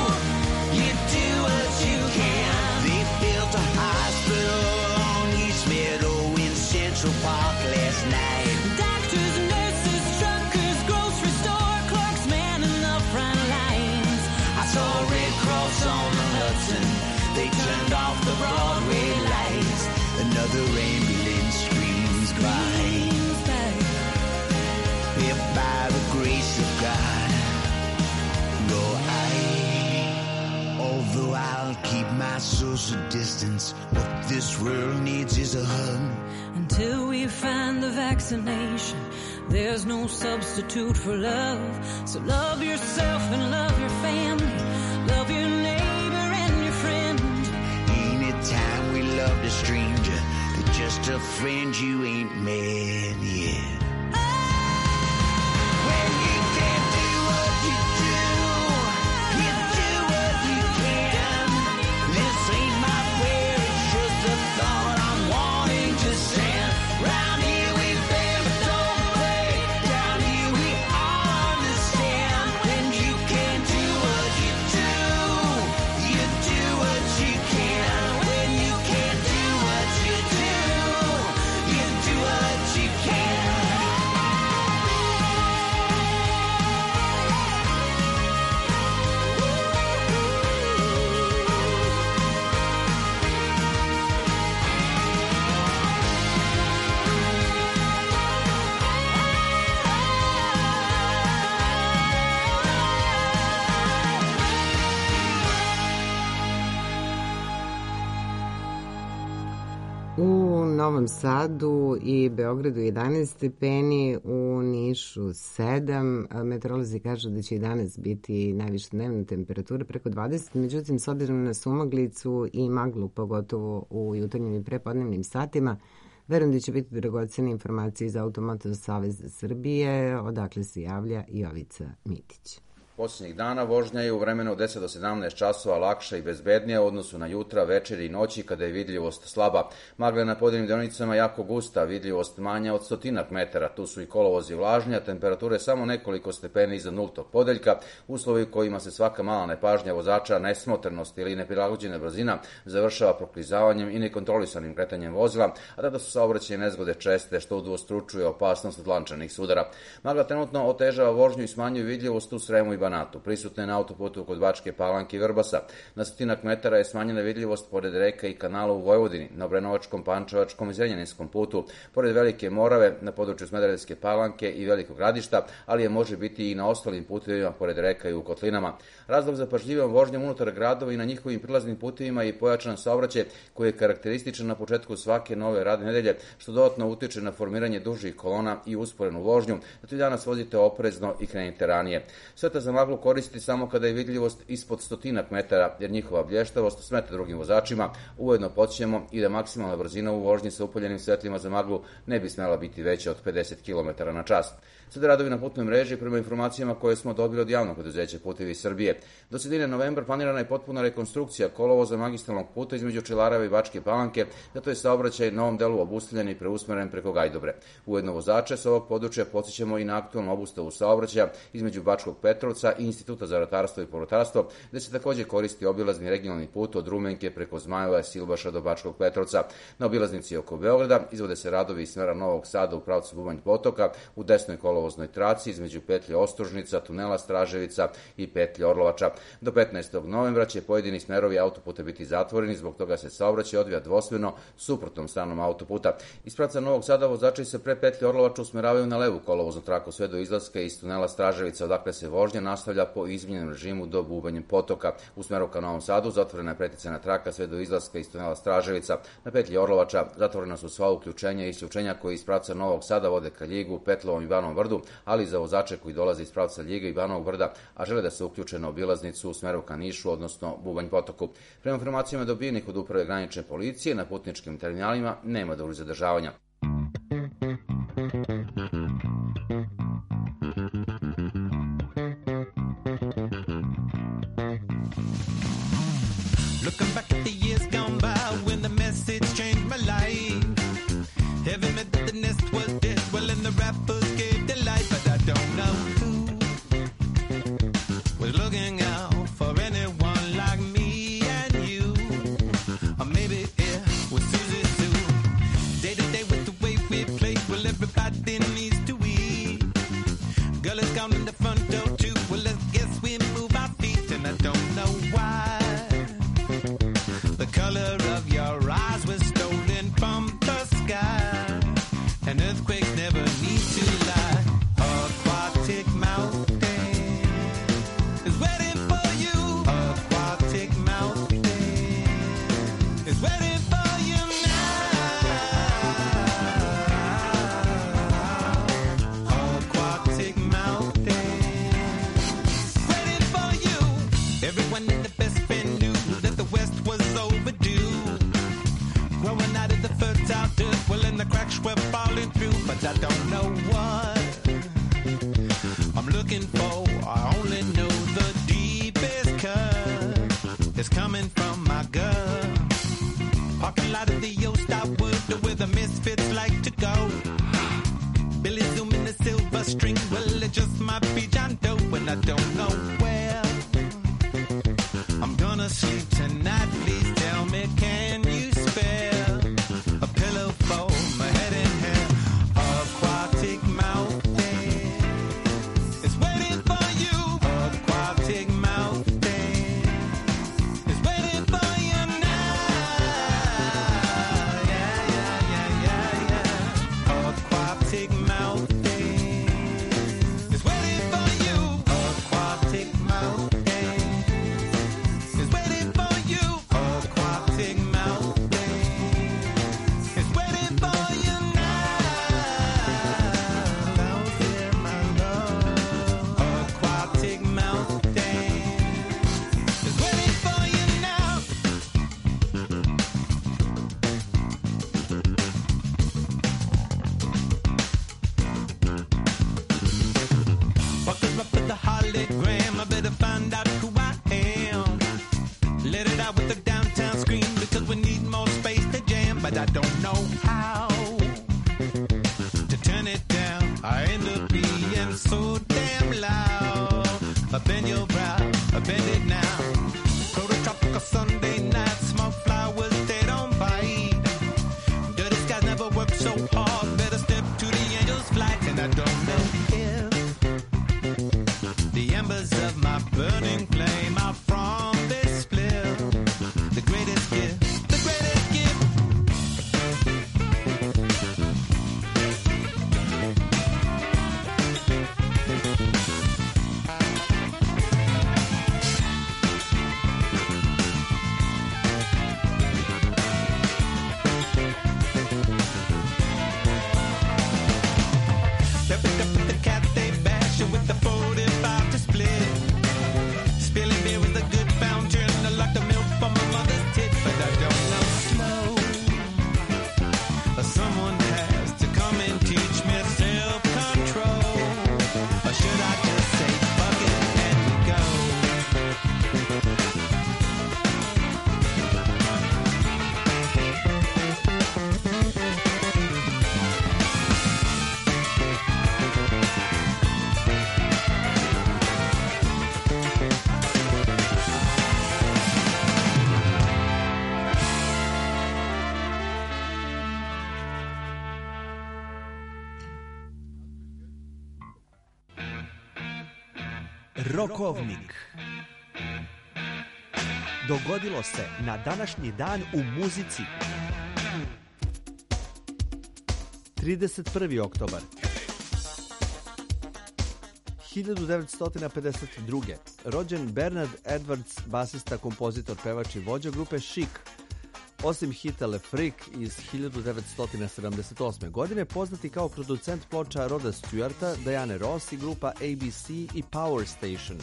what you can. They built a hospital on East Meadow in Central Park last night.
Doctors, nurses, truckers, grocery store clerks, manning the front lines.
I saw Red Cross on the Hudson. They turned off the Broadway lights. Another ambulance screams by. If by the grace of God go I. Although I'll keep my social distance, what this world needs is a hug.
Until we find the vaccination, there's no substitute for love. So love yourself and love your family. Love your neighbor and your friend.
Anytime we loved a stranger, they're just a friend you ain't met yet. When you can't do what you do what you can. This ain't my prayer, it's just a thought I'm wanting to send. Round here we bend but don't break. Down here we all understand. When you can't do what you do what you can. When you can't do what you do what you can.
U Novom Sadu i Beogradu 11 stepeni, u Nišu 7. Meteorolozi kažu da će i danas biti najviša dnevna temperatura preko 20, međutim s obzirom na sumaglicu i maglu, pogotovo u jutarnjim i prepodnevnim satima, verujem da će biti dragocene informacije iz Automoto Saveza Srbije, odakle se javlja Jovica Mitić.
Posljednjih dana vožnja je u vremenu od 10 do 17 časova lakša i bezbednija u odnosu na jutra, večeri i noći kada je vidljivost slaba. Magla na pojedinim deonicama jako gusta, vidljivost manja od 100 metara. Tu su i kolovozi vlažnja, temperature samo nekoliko stepeni iza nultog podeljka, uslovi u kojima se svaka mala nepažnja vozača, nesmotrenost ili neprilagođena brzina završava proklizavanjem i nekontrolisanim kretanjem vozila, a tada su saobraćajne nezgode česte što udvostručuje opasnost od lančanih sudara. Magla trenutno otežava vožnju i smanjuje vidljivost u Sremu i Banatu. Prisutna je na autoputu kod Bačke Palanke i Vrbasa. Na 100 metara je smanjena vidljivost pored reka i kanala u Vojvodini, na Obrenovačkom, Pančevačkom i Zrenjaninskom putu, pored Velike Morave, na području Smederevske Palanke i Velikog Gradišta, ali je može biti i na ostalim putevima pored reka i u kotlinama. Razlog za pažljivom vožnjom unutar gradova i na njihovim prilaznim putevima je pojačan saobraćaj koji je karakterističan na početku svake nove radne nedelje, što dodatno utiče na formiranje dužih kolona i usporenu vožnju, zato i danas vozite oprezno i krenite ranije. Sveta za maglu koristiti samo kada je vidljivost ispod 100 metara, jer njihova blještavost smeta drugim vozačima. Ujedno podsjećamo i da maksimalna brzina u vožnji sa upaljenim svetlima za maglu ne bi smela biti veća od 50 km na čas. Sada radovi na putnoj mreži prema informacijama koje smo dobili od javnog preduzeća Putevi Srbije. Do sredine novembra planirana je potpuna rekonstrukcija kolovoza magistralnog puta između Čelareva i Bačke Palanke, zato je saobraćaj na ovom delu obustavljen i preusmeren preko Gajdobre. Ujedno vozače sa ovog područja podsjećamo i na aktualnu obustavu saobraćaja između Bačkog Petrovca i Instituta za ratarstvo i povrtarstvo, gde se također koristi obilazni regionalni put od Rumenke preko Zmajeva i Silbaša do Bačkog Petrovca. Na obilaznici oko Beograda izvode se radovi iz smera Novog Sada u pravcu Bubanj Potoka, u desnoj kolovoznoj traci između petlje Ostružnica, tunela Straževica i petlje Orlovača. Do 15. novembra će pojedini smerovi autoputa biti zatvoreni, zbog toga se saobraćaj odvija dvosmerno suprotnom stranom autoputa. Iz pravca Novog Sada vozači se pre petlje Orlovača usmeravaju na levu kolovoznu traku sve do izlaska iz tunela Straževica, odakle se vožnja nastavlja po izmenjenom režimu do Bubanj Potoka. U smeru ka Novom Sadu zatvorena je preticana traka sve do izlaska iz tunela Straževica. Na petlji Orlovača zatvorena su sva uključenja i isključenja koji iz pravca Novog Sada vode ka Ljigu, Petlovom i Banovom Brdu, ali za vozače koji dolaze iz pravca Ljiga i Banovog Brda, a žele da se uključe na obilaznicu u smeru ka Nišu, odnosno Bubanj Potoku. Prema informacijama dobijenih od Uprave granične policije, na putničkim terminalima nema dužih zadržavanja.
Looking back at the years gone by when the message changed my life. Heaven meant that the nest was dead, well, and the rappers gave their life, but I don't know who was looking out for anyone like me and you. Or maybe it was Susie Sue. Day to day with the way we play, well, everybody needs to eat. Girl is gone in the front door too, well, let's guess we move our feet, and I don't know why. The color of your eyes was stolen from the sky, and earthquakes never need to lie. Aquatic mountain is waiting for you. Aquatic mountain is waiting for you now. Aquatic mountain waiting for you. Everyone in the best friend knew that the West was overdue. Growing out of the fertile dirt, well, and the cracks were falling through, but I don't know what I'm looking for. I only know the deepest cut is coming from my gut. Parking lot of the old Starwood, where the misfits like to go. Billy Zoom in the silver string, well, it just might be John Doe, and I don't know where I'm gonna sleep tonight. Please tell me, can you spare a pillow for my head and hair? Aquatic mountain is waiting for you. Aquatic mountain is waiting for you now. Yeah, yeah, yeah, yeah, yeah. Aquatic mountain is waiting for you. Aquatic mountain is waiting for you. Aquatic mountain is waiting for you now. Down there, my love. Aquatic mountain is waiting for you now. Buckle up with the hologram. I better find out who I am. Let it out with the downtown scream, because we need more space to jam, but I don't know how to turn it down. I end up being so damn loud. I bend your brow, I bend it now. Prototropical Sunday night, smoke flowers, they don't bite. Dirty skies never work so hard. Better step to the angel's flight, and I don't know if the embers of
Rokovnik. Dogodilo se na današnji dan u muzici. 31. oktobar 1952. rođen Bernard Edwards, basista, kompozitor, pevač i vođa grupe Chic. Osim hita Le Freak iz 1978. godine, poznati kao producent ploča Roda Stewarta, Diane Ross i grupa ABC i Power Station.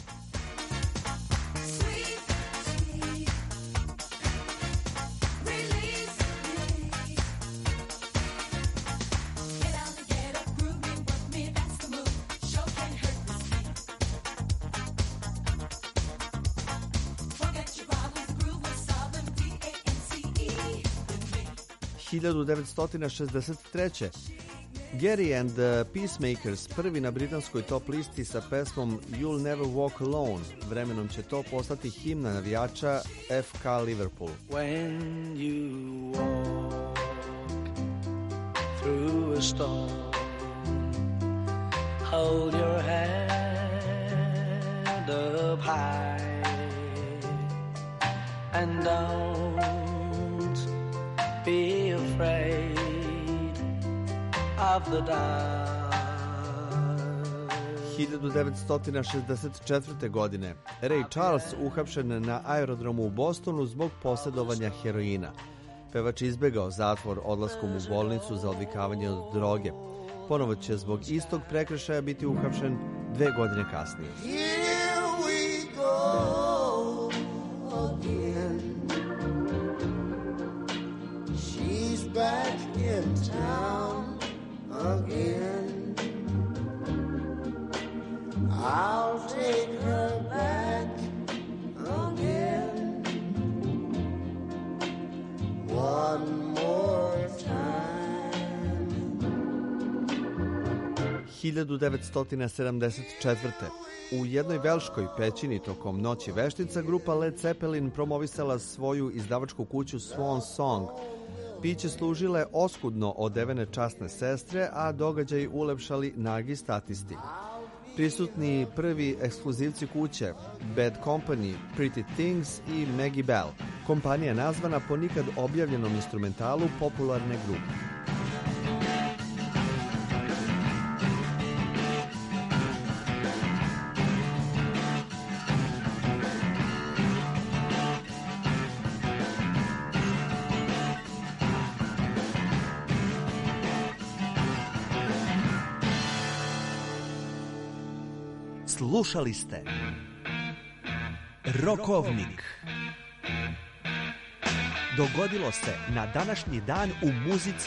– 1963. Gary and the Peacemakers, prvi na britanskoj top listi sa pesmom You'll Never Walk Alone. Vremenom će to postati himna navijača FK Liverpool.
When you walk through a storm, hold your head up high and don't be afraid of the dark.
1964. godine Ray Charles uhapšen na aerodromu u Bostonu zbog posjedovanja heroina. Pevač izbegao zatvor odlaskom u bolnicu za odvikavanje od droge. Ponovo će zbog istog prekršaja biti uhapšen 2 godine kasnije.
Here we go again. She's back in town again. I'll take her back again. One more time.
1974. U jednoj velškoj pećini tokom Noći veštica grupa Led Zeppelin promovisala svoju izdavačku kuću Swan Song. Piće služile oskudno odevene časne sestre, a događaj ulepšali nagi statisti. Prisutni prvi ekskluzivci kuće, Bad Company, Pretty Things i Maggie Bell. Kompanija nazvana po nikad objavljenom instrumentalu popularne grupe. Slušali ste Rokovnik. Dogodilo se na današnji dan u muzici.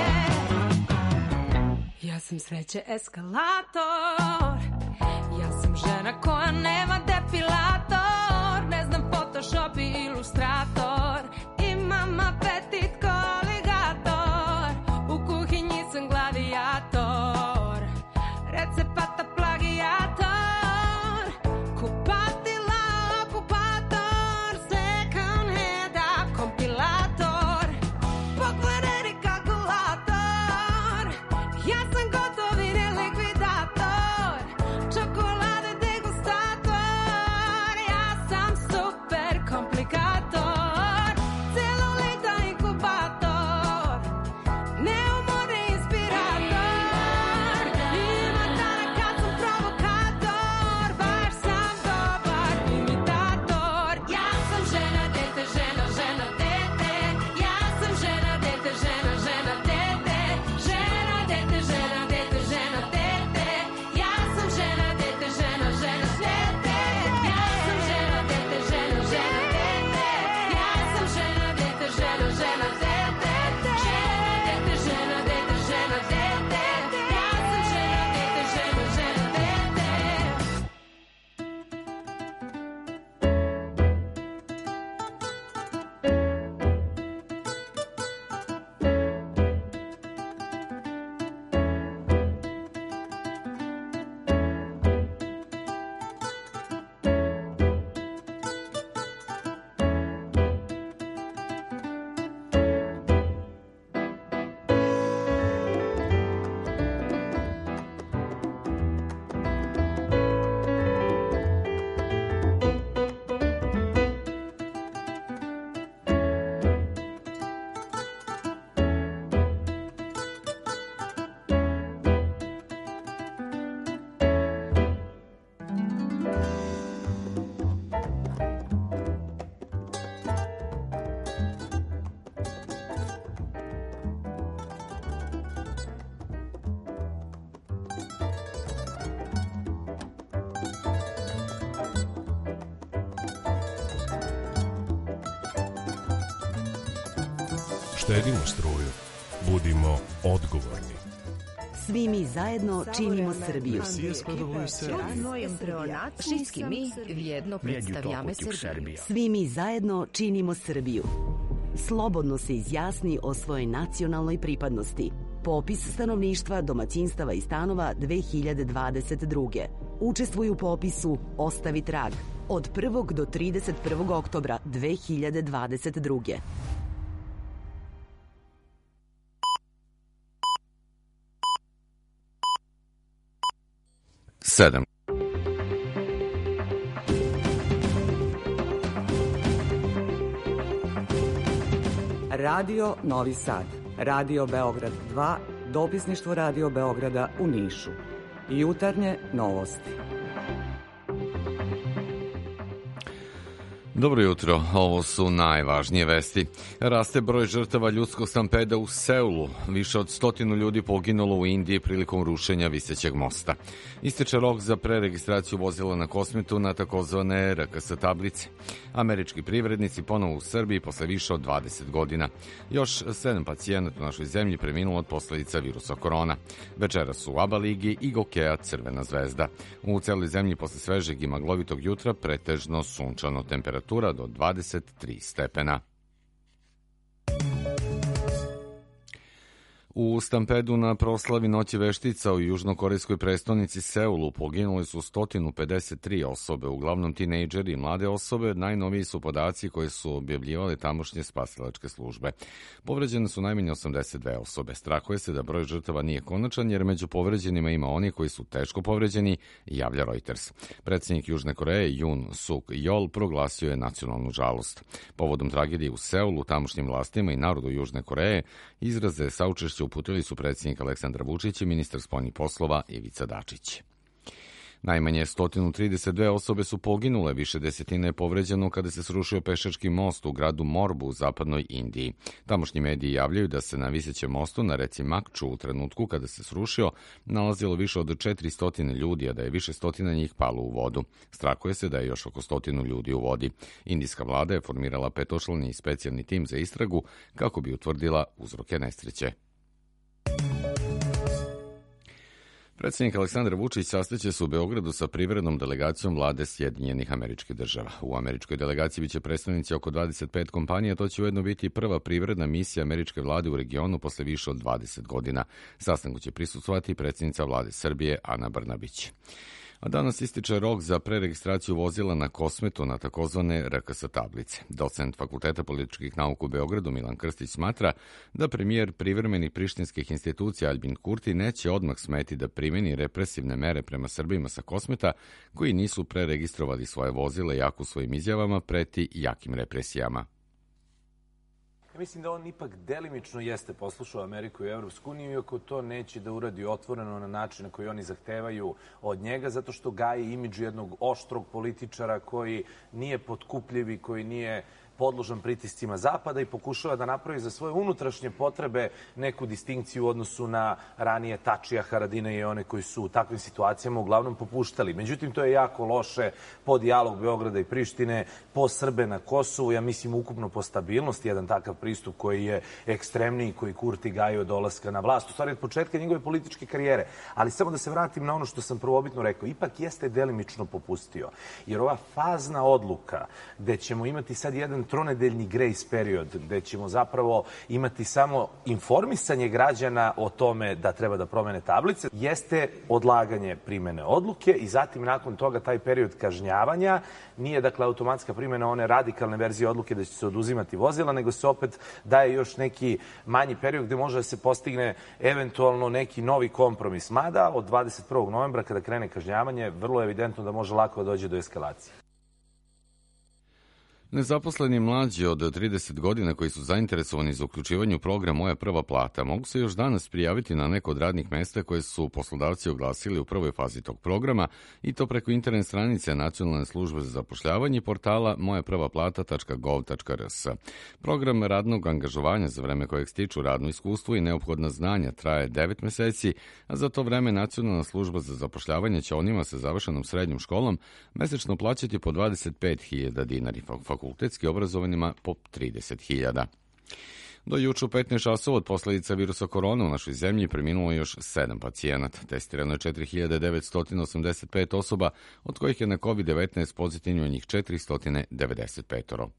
Sreće eskalator, ja sam
žena koja nema depilator, ne znam Photoshop i Illustrator, imam apetit ko aligator, u kuhinji sam gladijator, recepata plagijator, kupatila okupator, second heada kompilator, pokvareni kalkulator, ja sam gotovine likvidator, čokolade degustator, ja sam super komplikator, celulita inkubator, neumorni inspirator, ima dana kad sam provokator, baš sam dobar imitator. Ja sam žena, dete, žena, žena, dete, ja sam žena, dete, žena, žena, dete, žena, dete, žena, dete, žena, dete, ja sam žena, dete, žena, žena, dete, ja sam žena, dete, žena, žena, dete, ja sam žena, dete, žena, žena, dete, žena, dete, žena, dete, žena, dete, ja sam žena, dete, žena, žena, dete.
Štedimo struju. Budimo odgovorni.
Svi mi zajedno činimo Srbiju.
Всички ми вjedно представяме Srbiju.
Svi mi zajedno činimo Srbiju. Slobodno se izjasni o svojoj nacionalnoj pripadnosti. Popis stanovništva, domaćinstava i stanova 2022. Učestvuj u popisu Ostavi trag od 1. do 31. oktobra 2022.
7.
Radio Novi Sad, Radio Beograd 2, dopisništvo Radio Beograda u Nišu. Jutarnje novosti.
Dobro jutro, ovo su najvažnije vesti. Raste broj žrtava ljudskog stampeda u Seulu. Više od 100 ljudi poginulo u Indiji prilikom rušenja visećeg mosta. Ističe rok za preregistraciju vozila na Kosmetu na takozvane RKS tablice. Američki privrednici ponovo u Srbiji posle više od 20 godina. Još 7 pacijenata u našoj zemlji preminulo od posledica virusa korona. Večera su u ABA ligi i gokeja Crvena zvezda. U celoj zemlji posle svežeg i maglovitog jutra pretežno sunčano, temperatura do 23 stepena. U stampedu na proslavi Noći veštica u južnokorejskoj prestonici Seulu poginuli su 153 osobe, uglavnom tinejdžeri i mlade osobe. Najnoviji su podaci koji su objavljivale tamošnje spasilačke službe. Povređene su najmanje 82 osobe. Strahuje se da broj žrtava nije konačan, jer među povređenima ima oni koji su teško povređeni, javlja Reuters. Predsjednik Južne Koreje Yoon Suk Yeol proglasio je nacionalnu žalost. Povodom tragedije u Seulu, tamošnjim vlastima i narodu Južne Koreje izraze saučešća uputili su predsjednik Aleksandar Vučić i ministar spoljnih poslova Ivica Dačić. Najmanje 132 osobe su poginule, više desetine je povređeno kada se srušio pešački most u gradu Morbu u zapadnoj Indiji. Tamošnji mediji javljaju da se na visećem mostu na reci Makču u trenutku kada se srušio nalazilo više od 400 ljudi, a da je više stotina njih palo u vodu. Strahuje se da je još oko 100 ljudi u vodi. Indijska vlada je formirala petočlani specijalni tim za istragu kako bi utvrdila uzroke nesreće. Predsjednik Aleksandar Vučić sastaće se u Beogradu sa privrednom delegacijom vlade Sjedinjenih Američkih Država. U američkoj delegaciji biće predstavnici oko 25 kompanija, to će ujedno biti prva privredna misija američke vlade u regionu posle više od 20 godina. Sastanku će prisustvovati predsjednica vlade Srbije Ana Brnabić. A danas ističe rok za preregistraciju vozila na Kosmetu na takozvane RKS tablice. Docent Fakulteta političkih nauka u Beogradu Milan Krstić smatra da premijer privremenih prištinskih institucija Aljbin Kurti neće odmah smeti da primeni represivne mere prema Srbima sa Kosmeta koji nisu preregistrovali svoje vozile, iako svojim izjavama preti jakim represijama.
Mislim da on ipak delimično jeste poslušao Ameriku i Evropsku uniju, iako to neće da uradi otvoreno na način na koji oni zahtevaju od njega, zato što gaji imidž jednog oštrog političara koji nije potkupljiv i koji nije podložan pritiscima Zapada i pokušava da napravi za svoje unutrašnje potrebe neku distinkciju u odnosu na ranije Tačija, Haradina i one koji su u takvim situacijama uglavnom popuštali. Međutim, to je jako loše po dijalog Beograda i Prištine, po Srbe na Kosovu, ja mislim ukupno po stabilnosti, jedan takav pristup koji je ekstremniji, koji Kurti gaji od dolaska na vlast, u stvari od početka njegove političke karijere. Ali samo da se vratim na ono što sam prvobitno rekao, ipak jeste delimično popustio. Jer ova fazna odluka gde ćemo imati sad jedan tronedeljni grejs period, gde ćemo zapravo imati samo informisanje građana o tome da treba da promene tablice, jeste odlaganje primene odluke i zatim nakon toga taj period kažnjavanja nije dakle automatska primena one radikalne verzije odluke da će se oduzimati vozila, nego se opet daje još neki manji period gde može da se postigne eventualno neki novi kompromis. Mada od 21. novembra kada krene kažnjavanje, vrlo je evidentno da može lako da dođe do eskalacije.
Nezaposleni mlađi od 30 godina koji su zainteresovani za uključivanje u program Moja prva plata mogu se još danas prijaviti na neko od radnih mesta koje su poslodavci oglasili u prvoj fazi tog programa i to preko internet stranice Nacionalne službe za zapošljavanje i portala mojaprvaplata.gov.rs. Program radnog angažovanja za vreme kojeg stiču radno iskustvo i neophodna znanja traje 9 meseci, a za to vreme Nacionalna služba za zapošljavanje će onima sa završenom srednjom školom mesečno plaćati po 25.000 dinari, fakultetski obrazovanima po 30.000. Do juče u 15 časova od posledica virusa korona u našoj zemlji preminulo još 7 pacijenata. Testirano je 4.985 osoba, od kojih je na COVID-19 pozitivno njih 495.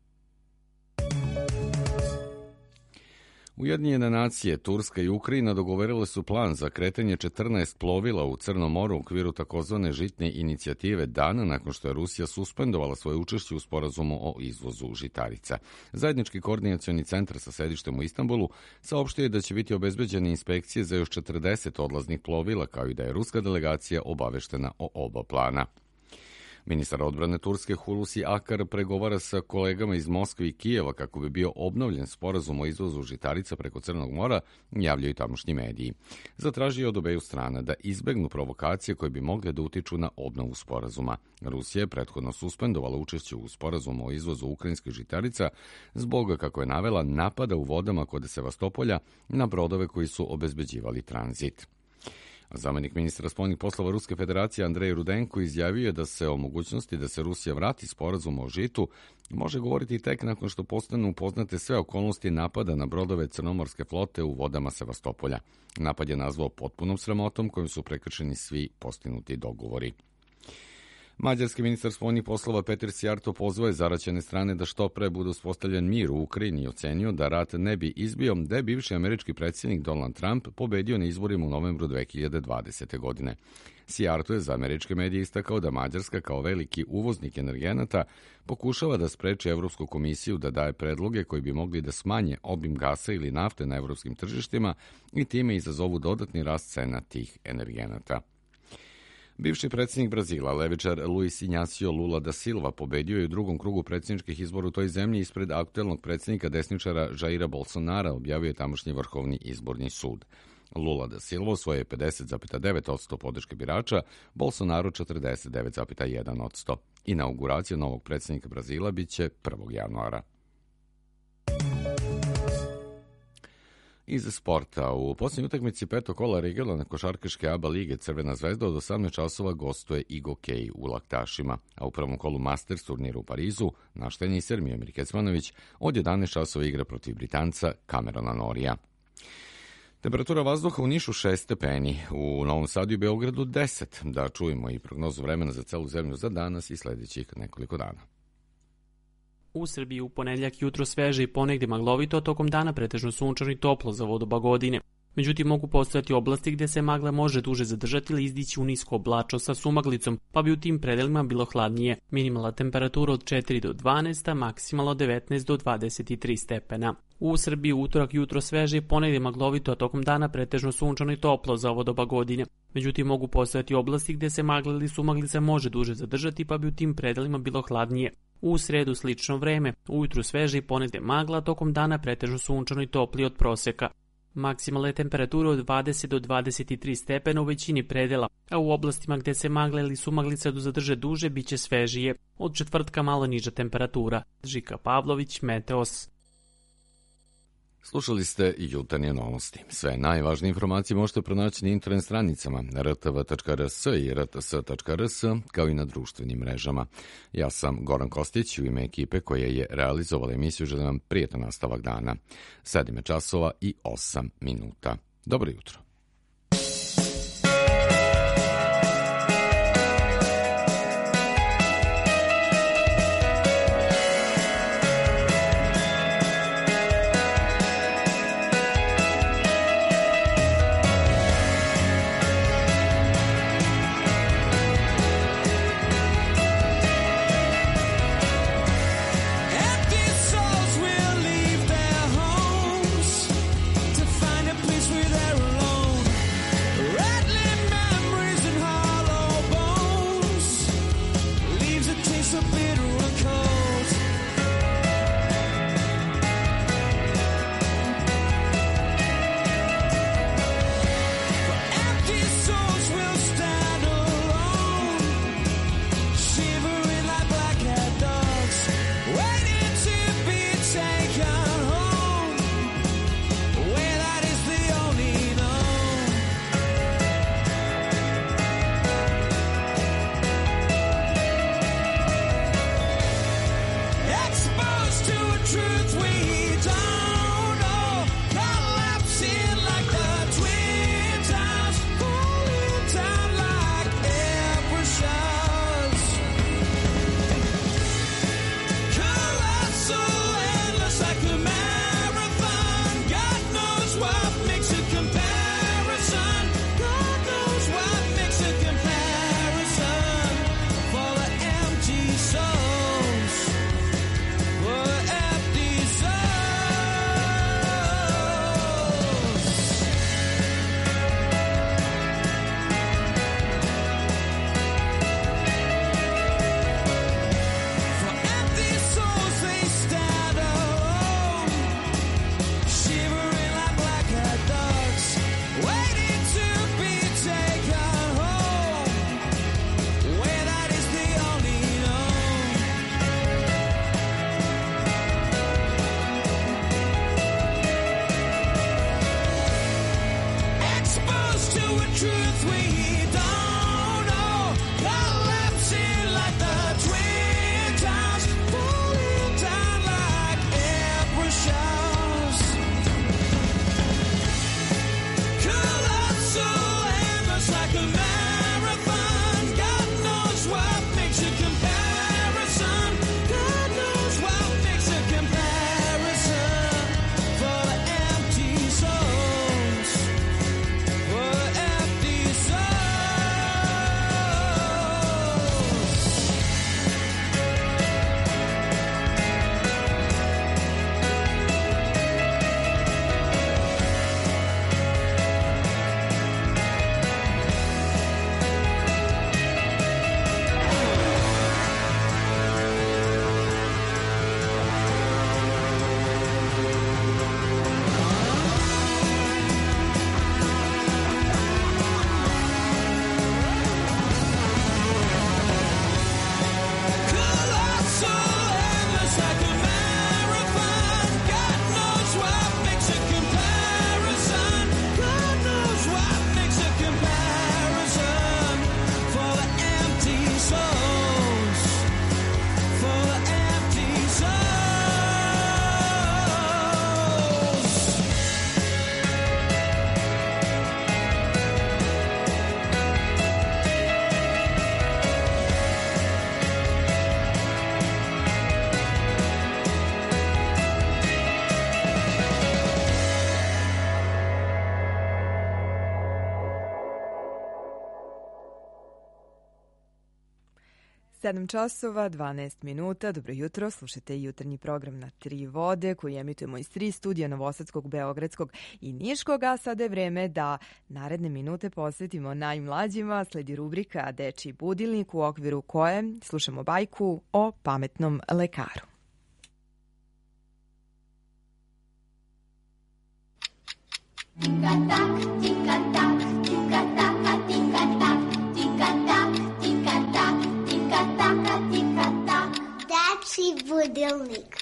Ujedinjene nacije, Turska i Ukrajina dogovorile su plan za kretanje 14 plovila u Crnom moru u okviru takozvane žitne inicijative dan nakon što je Rusija suspendovala svoje učešće u sporazumu o izvozu žitarica. Zajednički koordinacioni centar sa sedištem u Istanbulu saopštio je da će biti obezbeđene inspekcije za još 40 odlaznih plovila, kao i da je ruska delegacija obaveštena o oba plana. Ministar odbrane Turske Hulusi Akar pregovara sa kolegama iz Moskve i Kijeva kako bi bio obnovljen sporazum o izvozu žitarica preko Crnog mora, javljaju tamošnji mediji. Zatražio je od obeju strana da izbegnu provokacije koje bi mogle da utiču na obnovu sporazuma. Rusija je prethodno suspendovala učešće u sporazumu o izvozu ukrajinskih žitarica zbog, kako je navela, napada u vodama kod Sevastopolja na brodove koji su obezbeđivali tranzit. Zamenik ministra spoljnih poslova Ruske federacije Andrej Rudenko izjavio je da se o mogućnosti da se Rusija vrati sporazum o žitu može govoriti tek nakon što postanu upoznate sve okolnosti napada na brodove crnomorske flote u vodama Sevastopolja. Napad je nazvao potpunom sramotom kojim su prekršeni svi postignuti dogovori. Mađarski ministar spoljnih poslova Peter Sjarto pozvao je zaraćene strane da što pre bude uspostavljen mir u Ukrajini i ocenio da rat ne bi izbio da je bivši američki predsjednik Donald Trump pobedio na izborima u novembru 2020. godine. Sjarto je za američke medije istakao da Mađarska kao veliki uvoznik energenata pokušava da spreči Evropsku komisiju da daje predloge koji bi mogli da smanje obim gasa ili nafte na evropskim tržištima i time izazovu dodatni rast cena tih energenata. Bivši predsjednik Brazila, levičar Luis Inácio Lula da Silva, pobedio je u drugom krugu predsjedničkih izbora u toj zemlji ispred aktuelnog predsjednika desničara Jaira Bolsonara, objavio je tamošnji vrhovni izborni sud. Lula da Silva osvojio je 50,9% podrške birača, Bolsonaro 49,1%. Inauguracija novog predsjednika Brazila biće 1. januara. Iz sporta. U posljednjoj utakmici petog kola regionalne košarkaške ABA lige Crvena zvezda od 18 časova gostuje Igokej u Laktašima, a u prvom kolu Masters turnira u Parizu naš teniser Miomir Kecmanović od 11 časova igra protiv Britanca Camerona Norija. Temperatura vazduha u Nišu 6 stepeni, u Novom Sadu i Beogradu 10. Da čujemo i prognozu vremena za celu zemlju za danas i sledećih nekoliko dana.
U Srbiji u ponedjeljak jutro sveže i ponegde maglovito, tokom dana pretežno sunčano i toplo za ovo doba godine. Međutim, mogu postojati oblasti gde se magla može duže zadržati ili izdići u nisko oblačo sa sumaglicom, pa bi u tim predelima bilo hladnije. Minimalna temperatura od 4 do 12, a maksimalno 19 do 23 stepena. U Srbiji u utorak jutro sveže i ponegde maglovito, a tokom dana pretežno sunčano i toplo za ovo doba godine. Međutim, mogu postojati oblasti gde se magla ili sumaglica može duže zadržati, pa bi u tim predelima bilo hladnije. U sredu slično vreme, ujutru sveže i ponegde magla, a tokom dana pretežno sunčano i toplije od proseka. Maksimalne temperature od 20 do 23 stepena u većini predela, a u oblastima gde se magla ili sumaglica zadrže duže biće svežije. Od četvrtka malo niža temperatura. Žika Pavlović, Meteos.
Slušali ste jutarnje novosti. Sve najvažnije informacije možete pronaći na internet stranicama rtv.rs i rts.rs, kao i na društvenim mrežama. Ja sam Goran Kostić, u ime ekipe koja je realizovala emisiju. Želim vam prijetan nastavak dana. 7 časova i 8 minuta. Dobro jutro.
7 časova, 12 minuta. Dobro jutro, slušajte jutarnji program na Tri vode koji emitujemo iz 3 studija Novosadskog, Beogradskog i Niškog, a sada je vreme da naredne minute posvetimo najmlađima. Sledi rubrika Dečiji budilnik u okviru koje slušamo bajku o pametnom lekaru.
Tika-tak, tika-tak, tika-taka, tika-tak, tika-tak, tika-tak, tika-taka, tika-tak. Dečiji budilnik.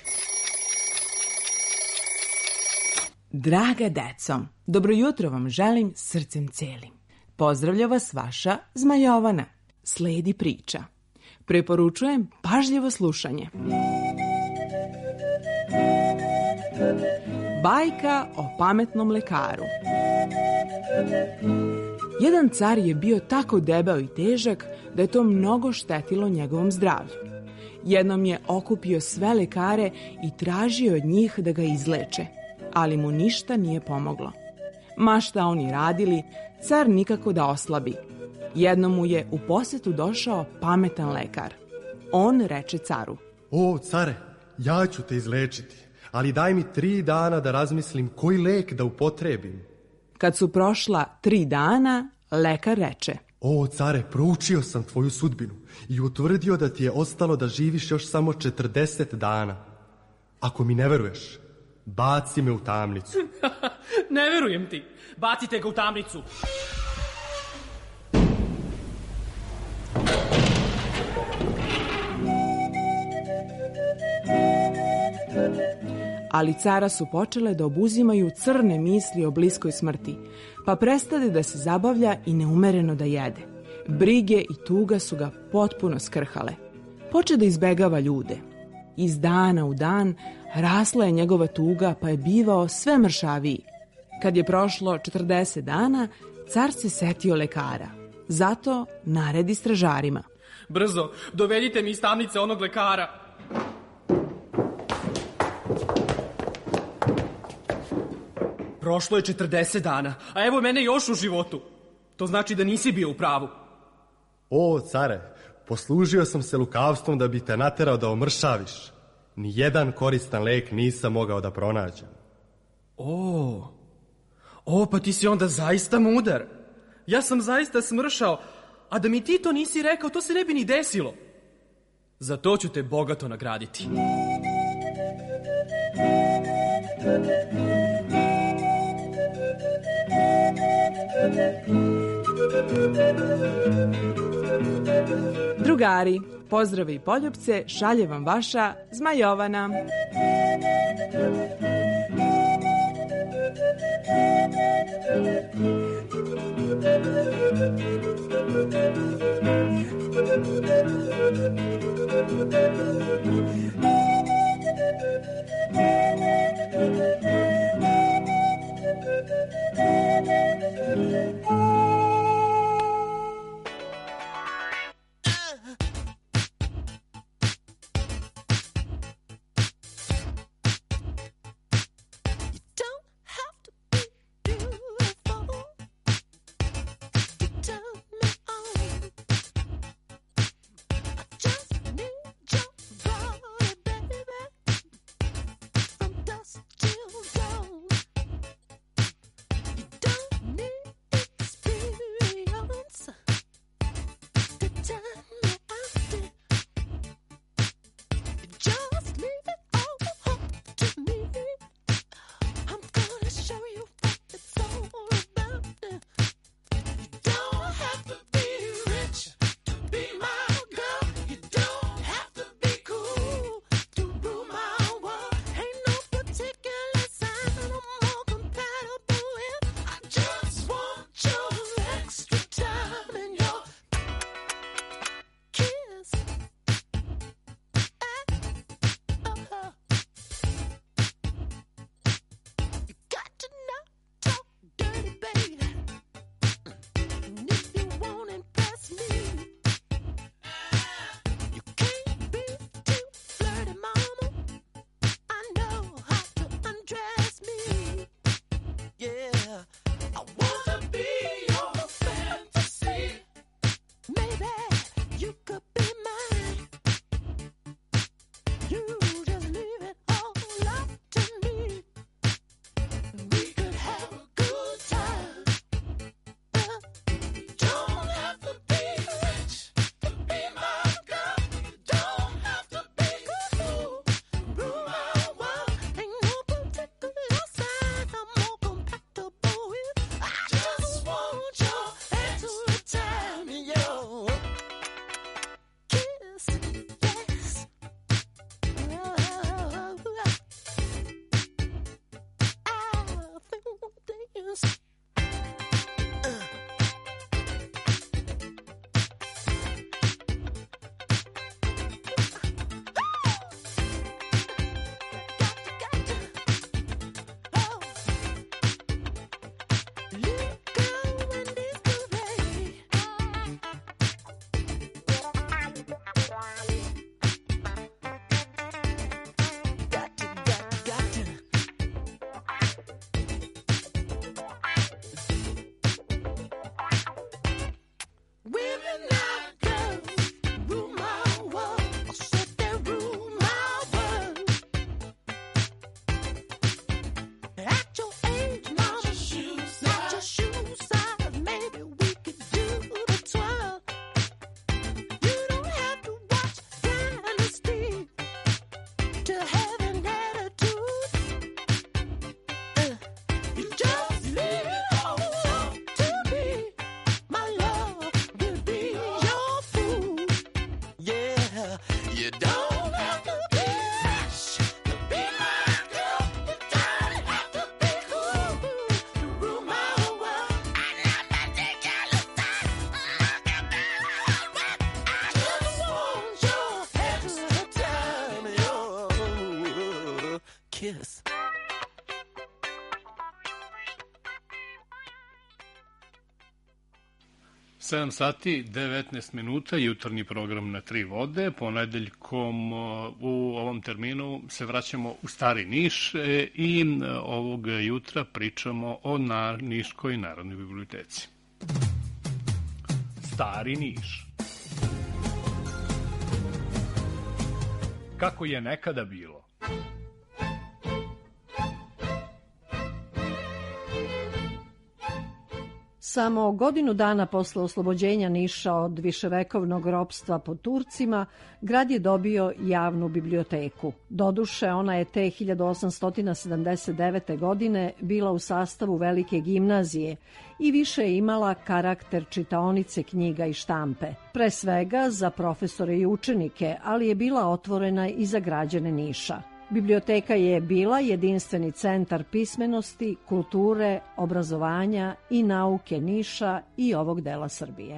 Draga deco, dobro jutro vam želim srcem celim. Pozdravlja vas vaša Zmajovana. Sledi priča. Preporučujem pažljivo slušanje. Bajka o pametnom lekaru. Jedan car je bio tako debeo i težak da je to mnogo štetilo njegovom zdravlju. Jednom je okupio sve lekare i tražio od njih da ga izleče, ali mu ništa nije pomoglo. Ma šta oni radili, car nikako da oslabi. Jednom mu je u posetu došao pametan lekar. On reče caru:
O, care, ja ću te izlečiti, ali daj mi 3 dana da razmislim koji lek da upotrebim.
Kad su prošla 3 dana, lekar reče:
O, care, proučio sam tvoju sudbinu i utvrdio da ti je ostalo da živiš još samo 40 dana. Ako mi ne veruješ, baci me u tamnicu.
Ne verujem ti. Bacite ga u tamnicu.
Ali cara su počele da obuzimaju crne misli o bliskoj smrti, pa prestade da se zabavlja i neumereno da jede. Brige i tuga su ga potpuno skrhale. Poče da izbegava ljude. Iz dana u dan rasla je njegova tuga, pa je bivao sve mršaviji. Kad je prošlo 40 dana, car se setio lekara. Zato naredi stražarima:
Brzo, dovedite mi iz tamnice onog lekara. Prošlo je 40 dana, a evo mene još u životu. To znači da nisi bio u pravu.
O, care, poslužio sam se lukavstvom da bi te naterao da omršaviš. Nijedan koristan lek nisam mogao da pronađem.
Pa ti si onda zaista mudar. Ja sam zaista smršao, a da mi ti to nisi rekao, to se ne bi ni desilo. Za to ću te bogato nagraditi.
Drugari, pozdrave i poljupce šalje vam vaša Zmajovana.
Just need your love.
kiss.
7 sati, 19 minuta, jutarnji program na Tri vode. Ponedeljkom u ovom terminu se vraćamo u Stari Niš i ovog jutra pričamo o Niškoj narodnoj biblioteci. Stari Niš. Kako je nekada bilo?
Samo godinu dana posle oslobođenja Niša od viševekovnog ropstva pod Turcima, grad je dobio javnu biblioteku. Doduše, ona je te 1879. godine bila u sastavu velike gimnazije i više je imala karakter čitaonice knjiga i štampe. Pre svega za profesore i učenike, ali je bila otvorena i za građane Niša. Biblioteka je bila jedinstveni centar pismenosti, kulture, obrazovanja i nauke Niša i ovog dela Srbije.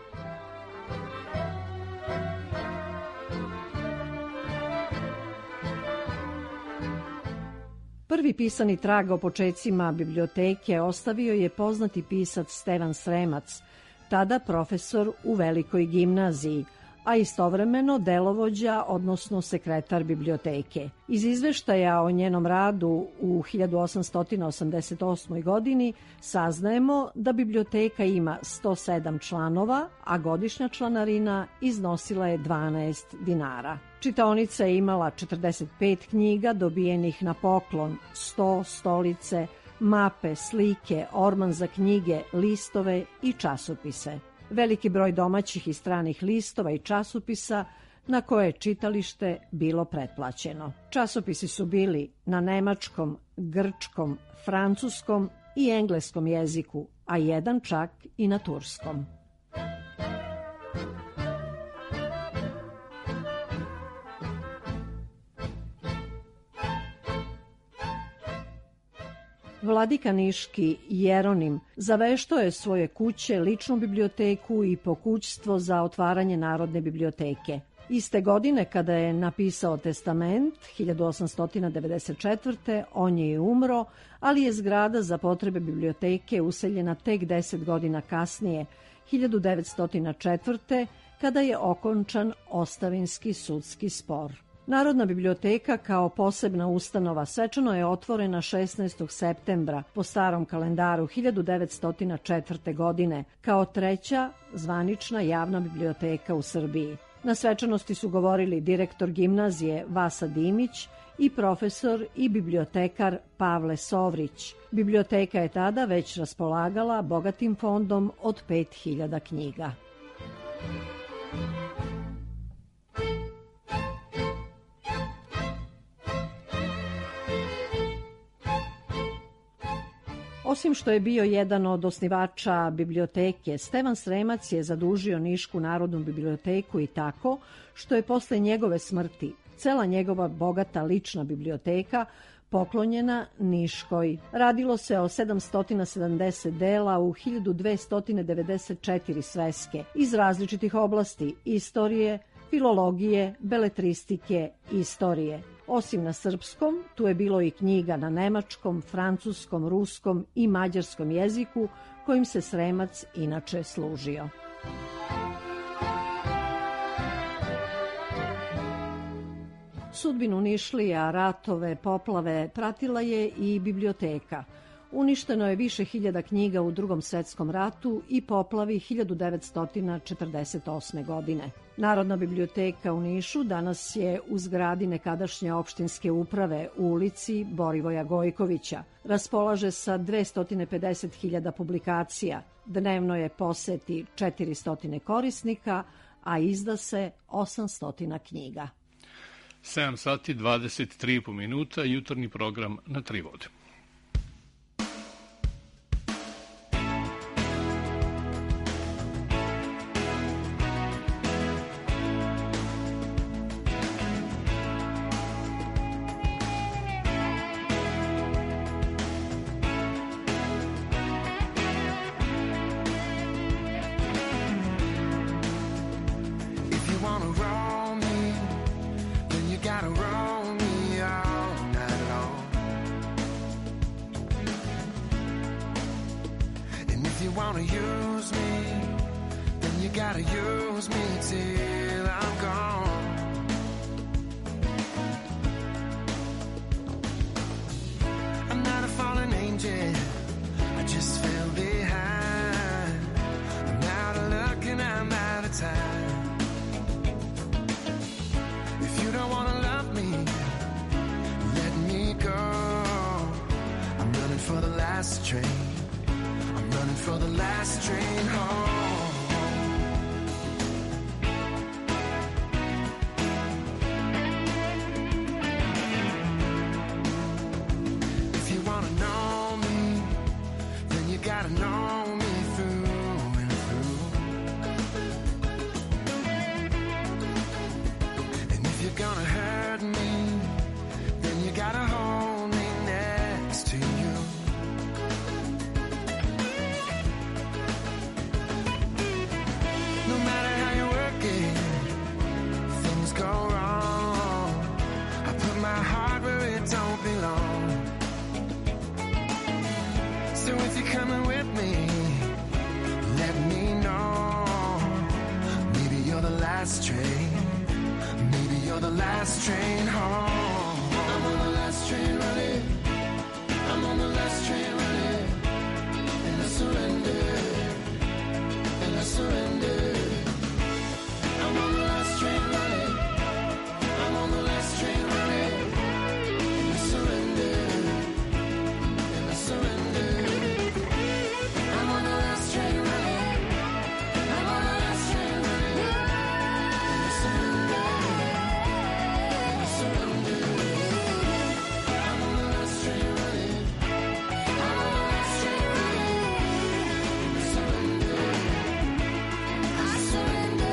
Prvi pisani trag o počecima biblioteke ostavio je poznati pisac Stevan Sremac, tada profesor u Velikoj gimnaziji, a istovremeno delovođa, odnosno sekretar biblioteke. Iz izveštaja o njenom radu u 1888. godini saznajemo da biblioteka ima 107 članova, a godišnja članarina iznosila je 12 dinara. Čitaonica je imala 45 knjiga dobijenih na poklon, 100 stolice, mape, slike, orman za knjige, listove i časopise. Veliki broj domaćih i stranih listova i časopisa na koje je čitalište bilo pretplaćeno. Časopisi su bili na nemačkom, grčkom, francuskom i engleskom jeziku, a jedan čak i na turskom. Vladika niški Jeronim zaveštao je svoje kuće, ličnu biblioteku i pokućstvo za otvaranje Narodne biblioteke. Iste godine kada je napisao testament, 1894. on je i umro, ali je zgrada za potrebe biblioteke useljena tek 10 godina kasnije, 1904. kada je okončan ostavinski sudski spor. Narodna biblioteka kao posebna ustanova svečano je otvorena 16. septembra po starom kalendaru 1904. godine kao treća zvanična javna biblioteka u Srbiji. Na svečanosti su govorili direktor gimnazije Vasa Dimić i profesor i bibliotekar Pavle Sovrić. Biblioteka je tada već raspolagala bogatim fondom od 5000 knjiga. Osim što je bio jedan od osnivača biblioteke, Stevan Sremac je zadužio Nišku narodnu biblioteku i tako što je posle njegove smrti cela njegova bogata lična biblioteka poklonjena Niškoj. Radilo se o 770 dela u 1294 sveske iz različitih oblasti istorije, filologije, beletristike i istorije. Osim na srpskom, tu je bilo i knjiga na nemačkom, francuskom, ruskom i mađarskom jeziku, kojim se Sremac inače služio. Sudbinu Nišlija, ratove, poplave pratila je i biblioteka. Uništeno je više hiljada knjiga u Drugom svetskom ratu i poplavi 1948. godine. Narodna biblioteka u Nišu danas je u zgradi nekadašnje opštinske uprave u ulici Borivoja Gojkovića. Raspolaže sa 250.000 publikacija. Dnevno je poseti 400 korisnika, a izda se 800 knjiga.
7 sati, 23,5 minuta, jutarnji program na Tri vode.
Gotta roll me all night long.
wanna use me, then you gotta use me till I'm gone. I'm not a fallen angel, I just fell behind. I'm out of luck and I'm out of time. If you don't wanna love me, let me go. I'm running for the last train. I'm running for the last train home. If you wanna know me, then you gotta know me through and through. And if you're gonna hurt me, then you gotta hold me next to you. No matter how you work it, things go wrong. I put my heart where it don't belong. So if you're coming with me, let me know. Maybe you're the last train. Maybe you're the last train home. I'm on the last train running. I'm on the last train running. And I surrender. And I surrender. I'm on the last train running. I'm on the last train running. And I surrender. And I surrender. I'm on the last train running. I'm on the last train running. And I surrender. And I surrender. I'm on the last train running. I'm on the last train running. And I surrender. I surrender.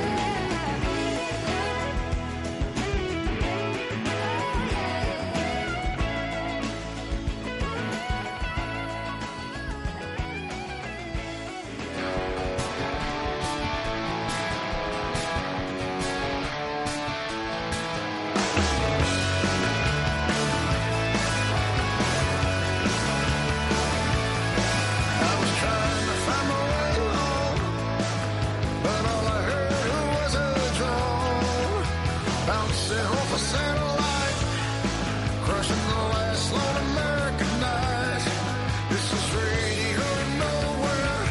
I was trying to find my way home, but all I heard was a drone bouncing off a satellite, crushing the last lone American night. This is radio nowhere.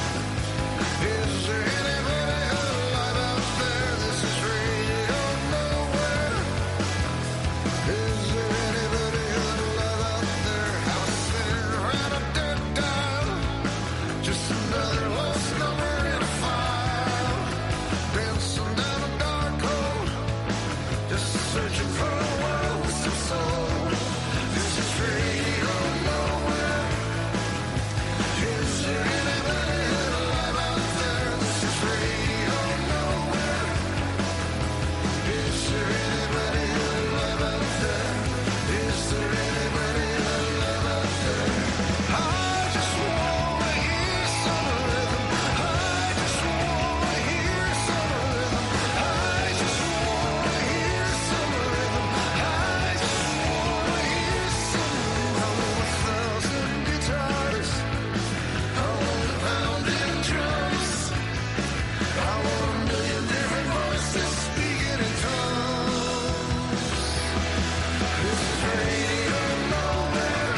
Is there anybody alive out there? This is radio nowhere. Is there anybody alive out there? I was sitting around a dead dial, just another lost number in a file, dancing down a dark hole, just searching for a world with some soul. This is radio nowhere. Is there anybody alive out there? This is radio nowhere. Is there anybody alive out there? Is there anybody alive out there? I just wanna hear some rhythm. I just wanna hear some rhythm. I just wanna hear some rhythm. I just wanna hear some rhythm. I want 1,000 guitars. I want pounding drums. I want 1,000,000 different voices speaking in tongues. This is radio nowhere.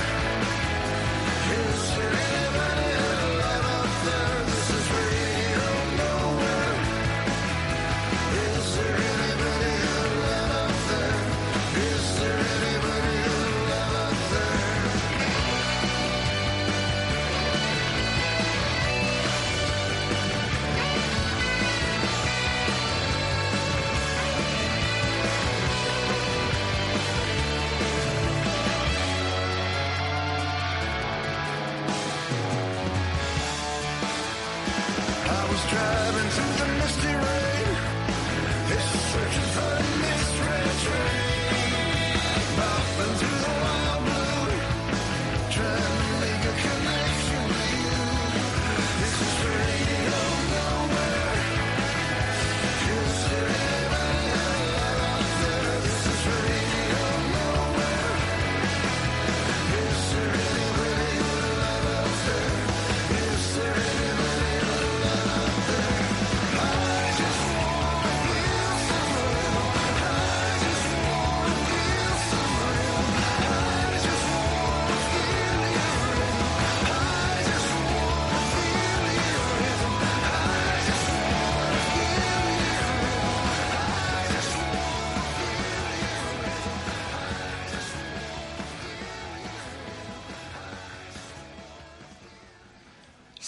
Is there anybody alive out there? This is radio nowhere. Is there anybody alive out there? Is there anybody alive out there? I was driving through the misty rain, searching for the mist red train, bopping through the wild blue, trying to make a connection with you. This is radio nowhere. Is there anybody alive out there? This is radio nowhere. Is there anybody alive out there? Is there anybody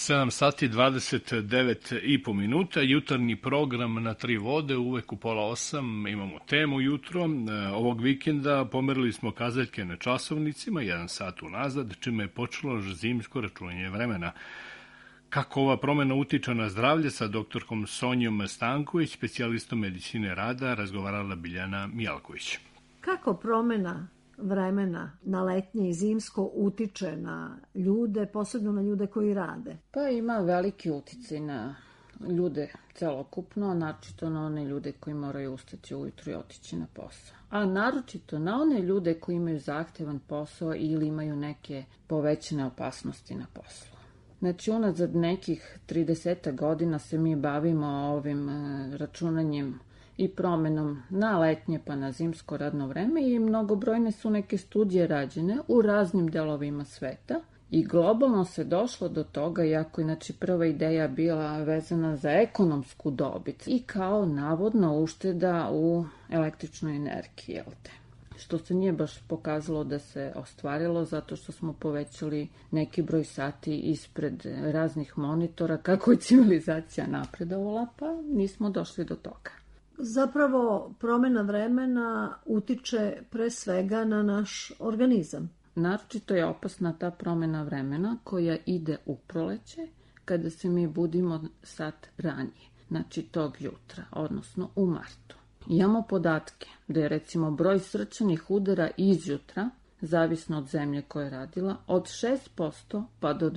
7 sati 29 i po minuta, jutarnji program na Tri vode, uvek u 7:30 imamo temu jutro. Ovog vikenda pomerili smo kazaljke na časovnicima, 1 sat unazad, čime je počelo zimsko računanje vremena. Kako ova promena utiče na zdravlje, sa doktorkom Sonjom Stanković, specijalistom medicine rada, razgovarala Biljana Mijalković.
Kako promena vremena na letnje i zimsko utiče na ljude, posebno na ljude koji rade?
Pa ima veliki uticaj na ljude celokupno, naročito na one ljude koji moraju ustati ujutru i otići na posao. A naročito na one ljude koji imaju zahtevan posao ili imaju neke povećane opasnosti na poslu. Znači, unazad nekih 30 godina se mi bavimo ovim računanjem i promenom na letnje pa na zimsko radno vreme i mnogobrojne su neke studije rađene u raznim delovima sveta i globalno se došlo do toga, iako je znači, prva ideja bila vezana za ekonomsku dobit i kao navodna ušteda u električnoj energiji, jel te? Što se nije baš pokazalo da se ostvarilo zato što smo povećali neki broj sati ispred raznih monitora kako je civilizacija napredovala, pa nismo došli do toga.
Zapravo, promena vremena utiče pre svega na naš organizam.
Naročito je opasna ta promena vremena koja ide u proleće kada se mi budimo sat ranije, znači tog jutra, odnosno u martu. Imamo podatke da je recimo broj srčanih udara izjutra, zavisno od zemlje koja je radila, od 6% pa do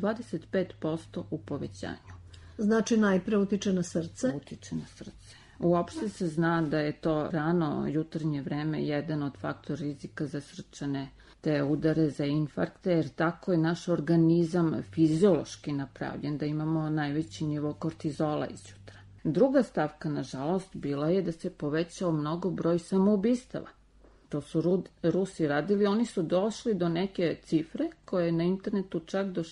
25% u povećanju.
Znači najpre utiče na srce?
Utiče na srce. Uopšte se zna da je to rano jutarnje vreme jedan od faktora rizika za srčane te udare, za infarkte, jer tako je naš organizam fiziološki napravljen da imamo najveći nivo kortizola izjutra. Druga stavka, nažalost, bila je da se povećao mnogo broj samoubistava. To su Rusi radili, oni su došli do neke cifre koje je na internetu čak do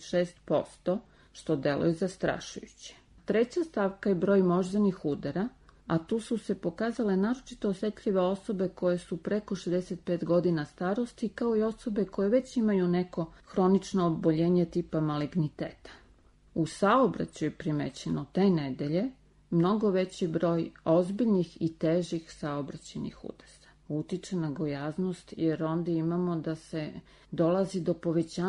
66%, što deluje zastrašujuće. Treća stavka je broj moždanih udara, a tu su se pokazale naročito osetljive osobe koje su preko 65 godina starosti, kao i osobe koje već imaju neko hronično oboljenje tipa maligniteta. U saobraćaju primećeno te nedelje mnogo veći broj ozbiljnih i težih saobraćajnih udesa. Utiče na gojaznost jer onda imamo da se dolazi do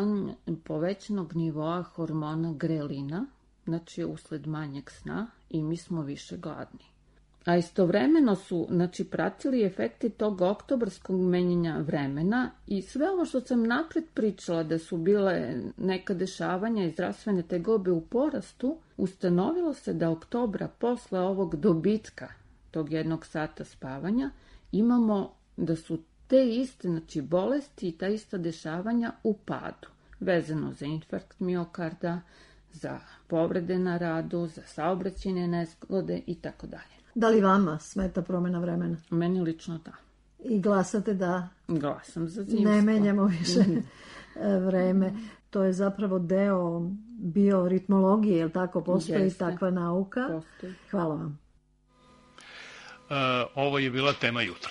povećanog nivoa hormona grelina, znači usled manjeg sna i mi smo više gladni. A istovremeno su pratili efekti tog oktobarskog menjanja vremena i sve ovo što sam napred pričala da su bile neka dešavanja i zdravstvene tegobe u porastu, ustanovilo se da oktobra posle ovog dobitka, tog 1 sata spavanja, imamo da su te iste bolesti i ta ista dešavanja u padu, vezano za infarkt miokarda, za povrede na radu, za saobraćajne nezgode i tako dalje.
Da li vama smeta promena vremena?
Meni lično da.
I glasate da
Glasam za zimsko.
Ne menjamo više vreme. To je zapravo deo bioritmologije, je li tako? Postoji takva nauka.
Postoji.
Hvala vam.
Ovo je bila tema jutra.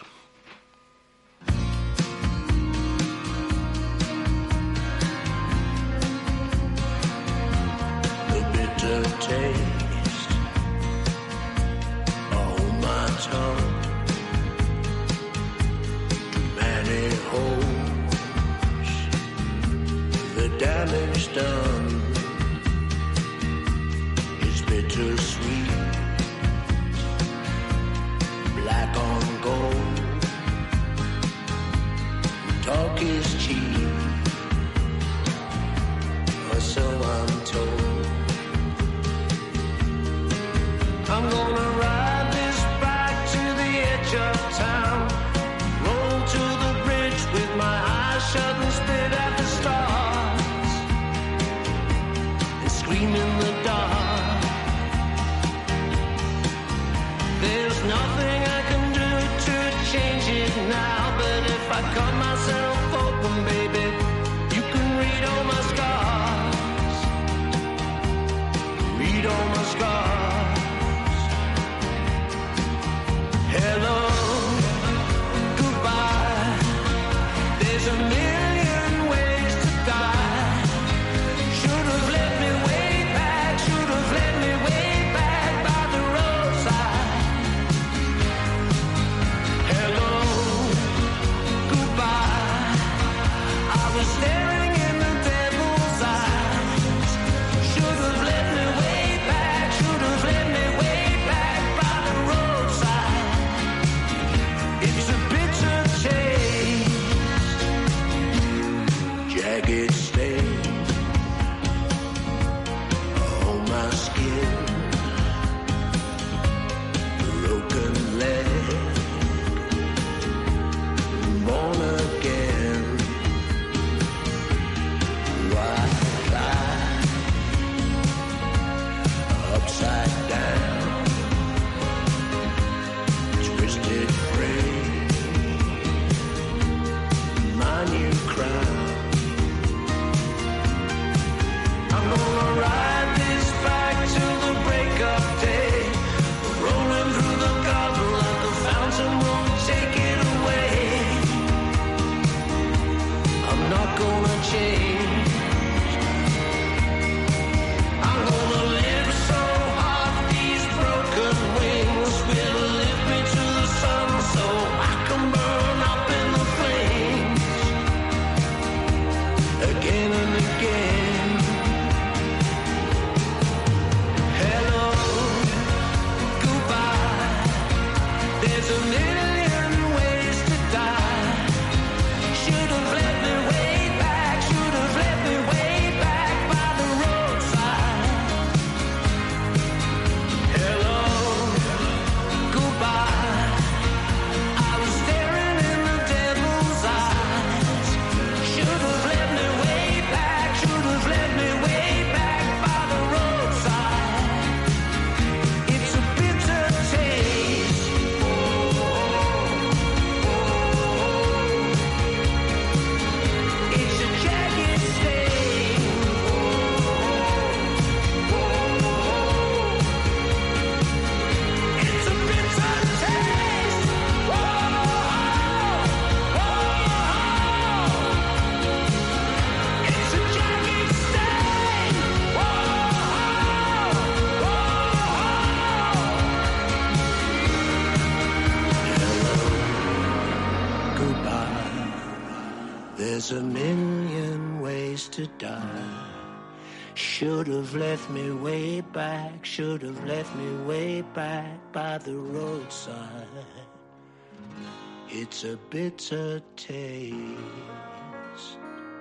Bitter taste on my tongue. Many holes, the damage done is bittersweet, black on gold. Talk is cheap, or so I'm told. I'm gonna ride this bike to the edge of town, roll to the bridge with my eyes shut and spit at the stars, and scream in the dark. There's nothing I can do to change it now, but if I cut myself open, baby, you can read all my scars, read all my scars. Hello, goodbye. There's a million ways to die. Should have left me way back.
goodbye. There's a million ways to die. Should have left me way back, should have left me way back by the roadside. It's a bitter taste.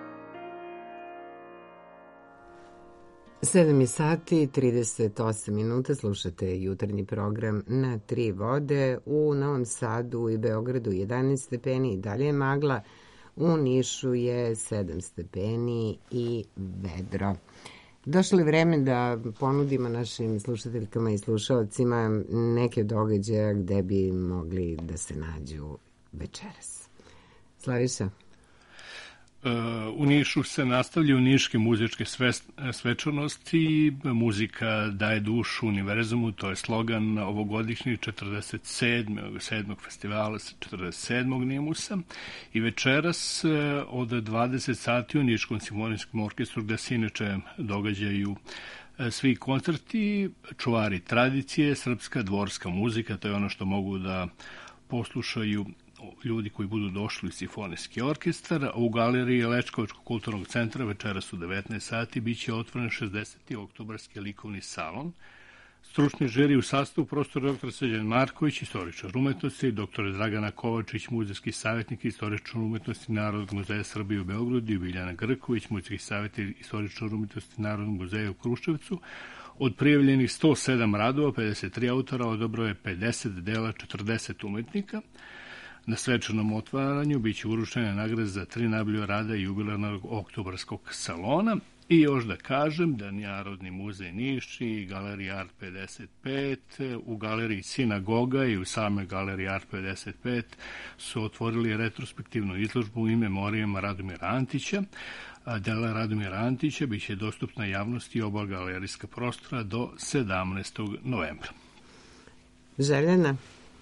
7 sati 38 minuta, slušate jutarnji program Na tri vode. U Novom Sadu i Beogradu 11 stepeni i dalje je magla. U Nišu je 7 stepeni i vedro. Došlo je vreme da ponudimo našim slušateljkama i slušalcima neke događaje gde bi mogli da se nađu večeras. Slaviša?
U Nišu se nastavljaju niške muzičke svečanosti. Muzika daje dušu univerzumu, to je slogan ovogodišnjeg 47. festivala 47. Nimusa. I večeras od 20 sati u Niškom simfonijskom orkestru, gde se inače događaju svi koncerti, čuvari tradicije, srpska dvorska muzika, to je ono što mogu da poslušaju ljudi koji budu došli u simfonijski orkestar. U galeriji Lečkovačkog kulturnog centra večeras u 19 sati biće otvoren 60. oktobarski likovni salon. Stručni žiri u sastavu profesor dr. Srđan Marković, istoričar umetnosti, dr. Dragana Kovačić, muzejski savjetnik, istoričar umetnosti Narodnog muzeja Srbije u Beogradu, i Biljana Grković, muzejski savjetnik, istoričar umetnosti Narodnog muzeja u Kruševcu. Od prijavljenih 107 radova, 53 autora, odabrao je 50 dela, 40 umetnika. Na svečanom otvaranju biće uručene nagrade za 3 najbolja rada jubilarnog oktobarskog salona. I još da kažem da Narodni muzej Niš i Galerija Art 55, u galeriji Sinagoga i u same galeriji Art 55 su otvorili retrospektivnu izložbu in memoriam Radomira Antića. Dela Radomira Antića biće dostupna javnosti oba galerijska prostora do 17. novembra.
Željena?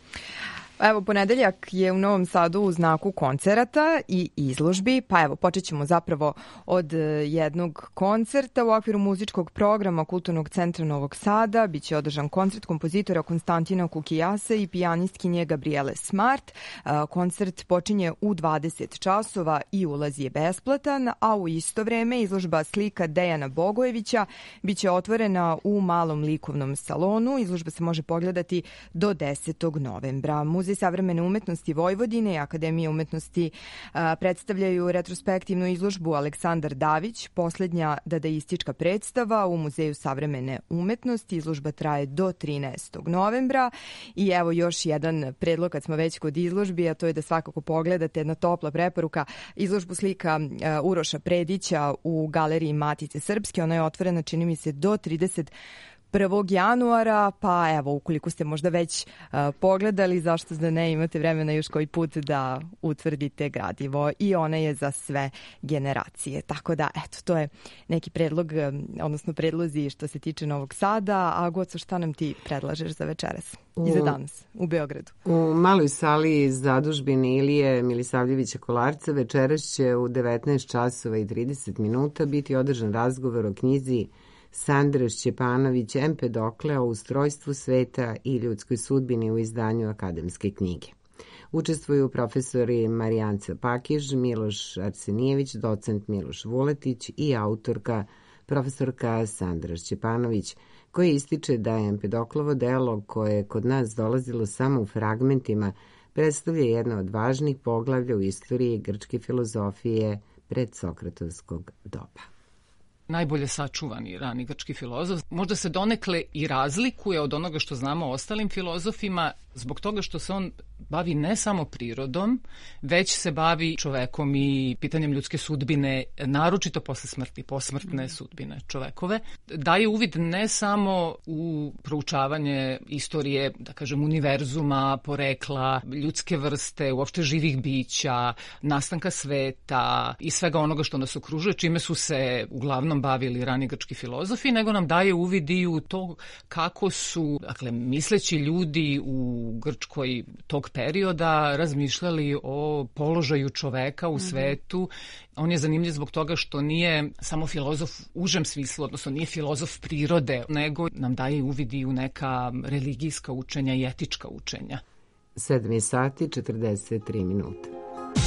Evo, ponedeljak je u Novom Sadu u znaku koncerata i izložbi, pa evo, počet ćemo zapravo od jednog koncerta u okviru muzičkog programa Kulturnog centra Novog Sada. Biće održan koncert kompozitora Konstantina Kukijasa i pijanistkinje Gabriele Smart. Koncert počinje u 20 časova i ulaz je besplatan, a u isto vreme izložba slika Dejana Bogojevića biće otvorena u malom likovnom salonu. Izložba se može pogledati do 10. novembra. Muzej savremene umetnosti Vojvodine i Akademije umetnosti predstavljaju retrospektivnu izložbu Aleksandar Davić, poslednja dadaistička predstava u Muzeju savremene umetnosti. Izložba traje do 13. novembra. I evo još jedan predlog kad smo već kod izložbi, a to je da svakako pogledate, jedna topla preporuka, izložbu slika Uroša Predića u Galeriji Matice Srpske. Ona je otvorena, čini mi se, do 31. januara, pa evo, ukoliko ste možda već pogledali, zašto da ne, imate vremena još koji put da utvrdite gradivo, i ona je za sve generacije. Tako da, eto, to je neki predlog, odnosno predlozi što se tiče Novog Sada. A Goco, šta nam ti predlažeš za večeras i za danas u Beogradu?
U maloj sali zadužbine Ilije Milisavljevića Kolarca večeras će u 19 časova i 30 minuta biti održan razgovor o knjizi Sandre Šćepanović Empedoklea o ustrojstvu sveta i ljudskoj sudbini u izdanju akademske knjige. Učestvuju profesori Marijanca Pakiž, Miloš Arsenijević, docent Miloš Vuletić i autorka profesorka Sandra Šćepanović, koji ističe da je Empedoklovo delo, koje je kod nas dolazilo samo u fragmentima, predstavlja jedno od važnih poglavlja u istoriji grčke filozofije predsokratovskog doba.
Najbolje sačuvani rani grčki filozof. Možda se donekle i razlikuje od onoga što znamo o ostalim filozofima, zbog toga što se on bavi ne samo prirodom, već se bavi čovekom i pitanjem ljudske sudbine, naročito posle smrti, posmrtne sudbine čovekove. Daje uvid ne samo u proučavanje istorije, da kažem, univerzuma, porekla, ljudske vrste, uopšte živih bića, nastanka sveta i svega onoga što nas okružuje, čime su se uglavnom bavili rani grčki filozofi, nego nam daje uvid i u to kako su, dakle, misleći ljudi u Grčkoj tog perioda razmišljali o položaju čoveka u svetu. On je zanimljiv zbog toga što nije samo filozof u užem smislu, odnosno nije filozof prirode, nego nam daje uvid i u neka religijska učenja i etička učenja.
7 sati 43 minuta.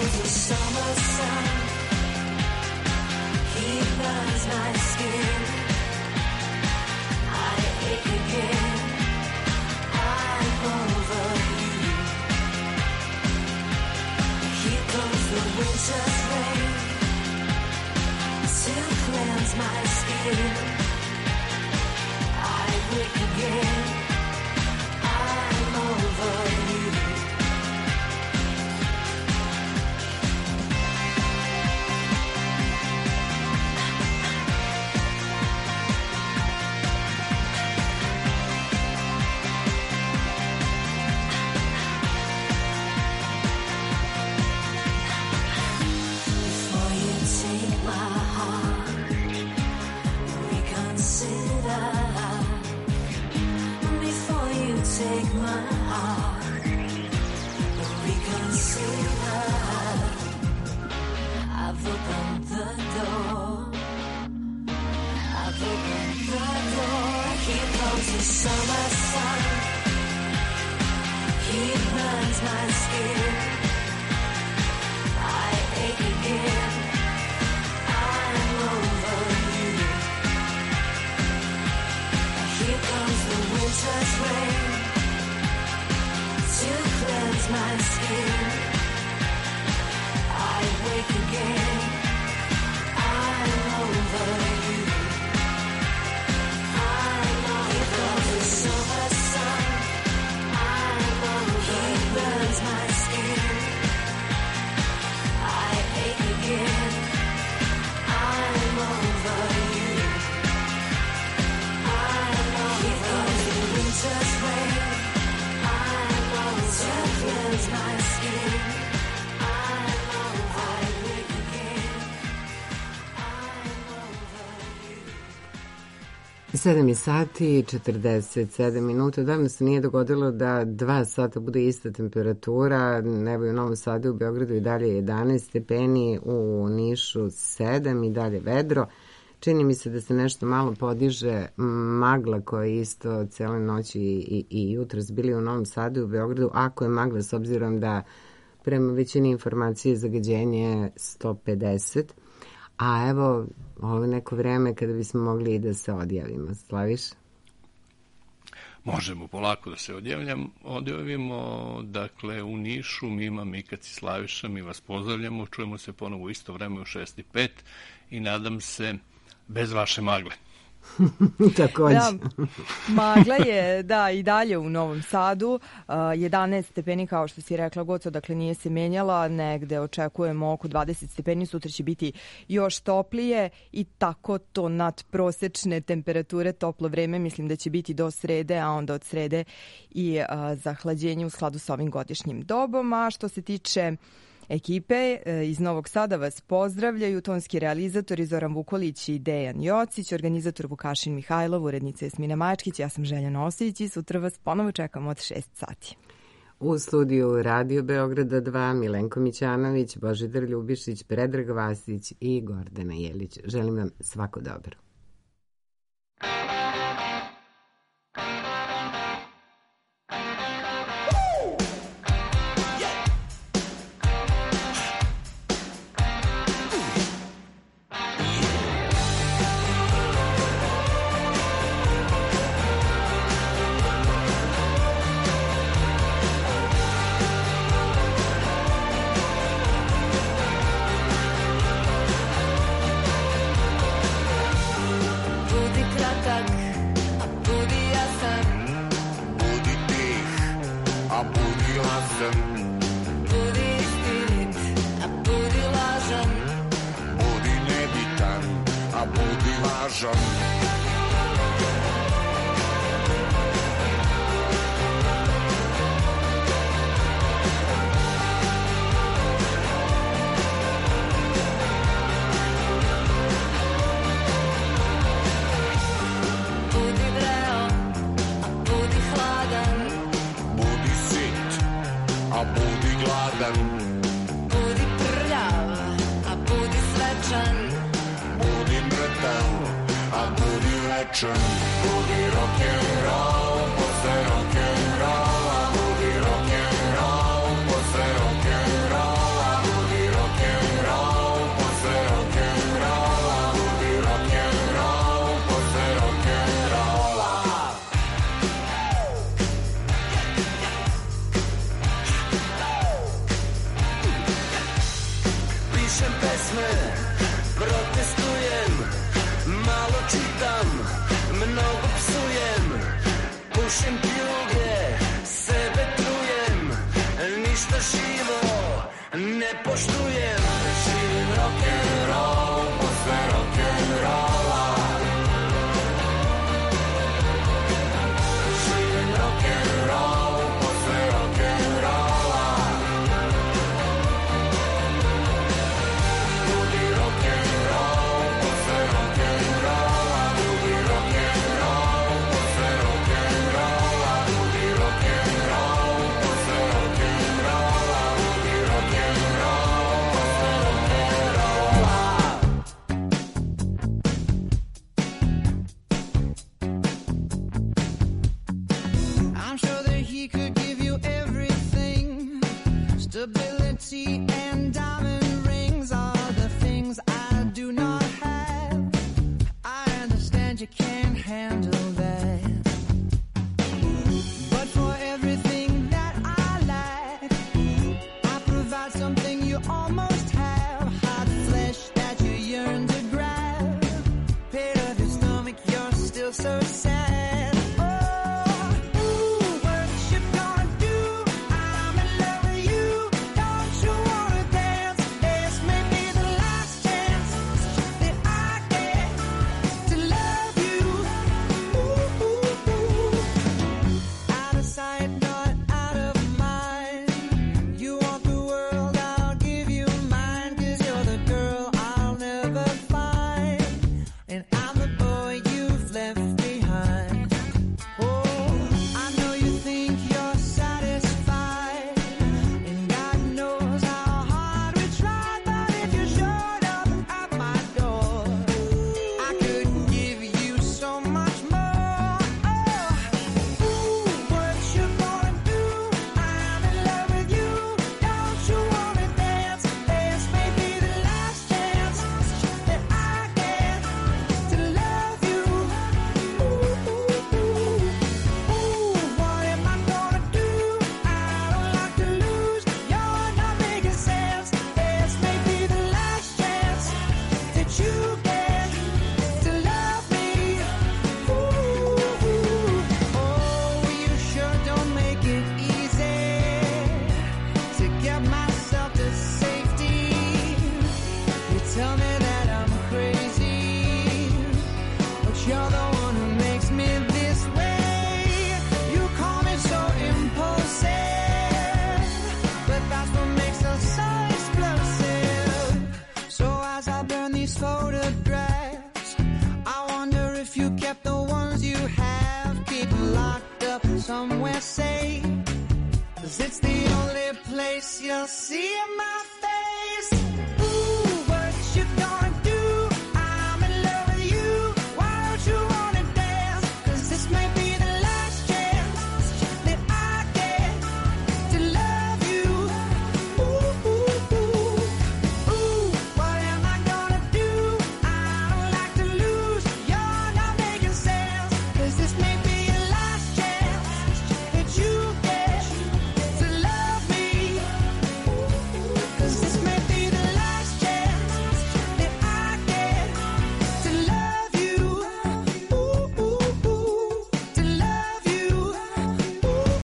clothes, the summer sun. He burns my skin. I ache again. I'm over you. Here comes the winter's rain to cleanse my skin. I wake again. I'm over you. Before you take my heart, reconsider. Before you take my heart, reconsider. I've opened the door. I've opened the door. Here comes the summer sun. He burns my skin. I ache again. I'm over you. Here comes the winter's rain to cleanse my skin. I wake again. I'm over you. Here comes the summer sun. He burns my skin. I ache again. I'm over you. Here comes the winter's rain to cleanse my skin. I wake again. I'm over you.
7 sati i 47 minuta. Davno se nije dogodilo da 2 sata bude ista temperatura. Evo i u Novom Sadu, u Beogradu i dalje 11 stepeni, u Nišu 7 i dalje vedro. Čini mi se da se nešto malo podiže magla koja je isto cijele noći i jutros bili u Novom Sadu i u Beogradu. Ako je magla, s obzirom da prema većini informacije zagađenje je 150. A evo, ovo neko vreme kada bismo mogli i da se odjavimo. Slaviš?
Možemo polako da se odjavimo. Dakle, u Nišu Mima, Mikac i Slaviša, mi vas pozdravljamo. Čujemo se ponovo u isto vreme u 6:05 i nadam se bez vaše magle.
Takođe.
Da, magla je, da, i dalje u Novom Sadu, 11 stepeni kao što si rekla, Goco, dakle nije se menjala, negde očekujemo oko 20 stepeni, sutra će biti još toplije i tako to nadprosečne temperature, toplo vreme, mislim da će biti do srede, a onda od srede i zahlađenje u skladu sa ovim godišnjim dobom. A što se tiče ekipe iz Novog Sada vas pozdravljaju tonski realizatori Zoran Vukolić i Dejan Jocić, organizator Vukašin Mihajlov, urednica Jasmina Mačkić, ja sam Željana Osić i sutra vas ponovo čekamo od 6 sati.
U studiju Radio Beograda 2 Milenko Mićanović, Božidar Ljubišić, Predrag Vasić i Gordana Jelić. Želim vam svako dobro.
Budi rock'n'roll, posle rock'n'rolla, budi
pesme protestujem, malo čitam, mnogo psujem, pušim pljuge, sebe trujem, ništa živo ne poštujem. Živim rock'n'roll posle rock'n'rolla, živim rock'n'roll posle rock'n'rolla, budi rock'n'roll posle rock'n'rolla, budi rock'n'roll posle rock'n'rolla, budi rock'n'roll posle rock'n'rolla, budi rock'n'roll posle rock'n'rolla.
I'm sure that he could give you everything. Stability and diamond rings are the things I do not have. I understand you can't handle that. But for everything that I lack, I provide something you almost have.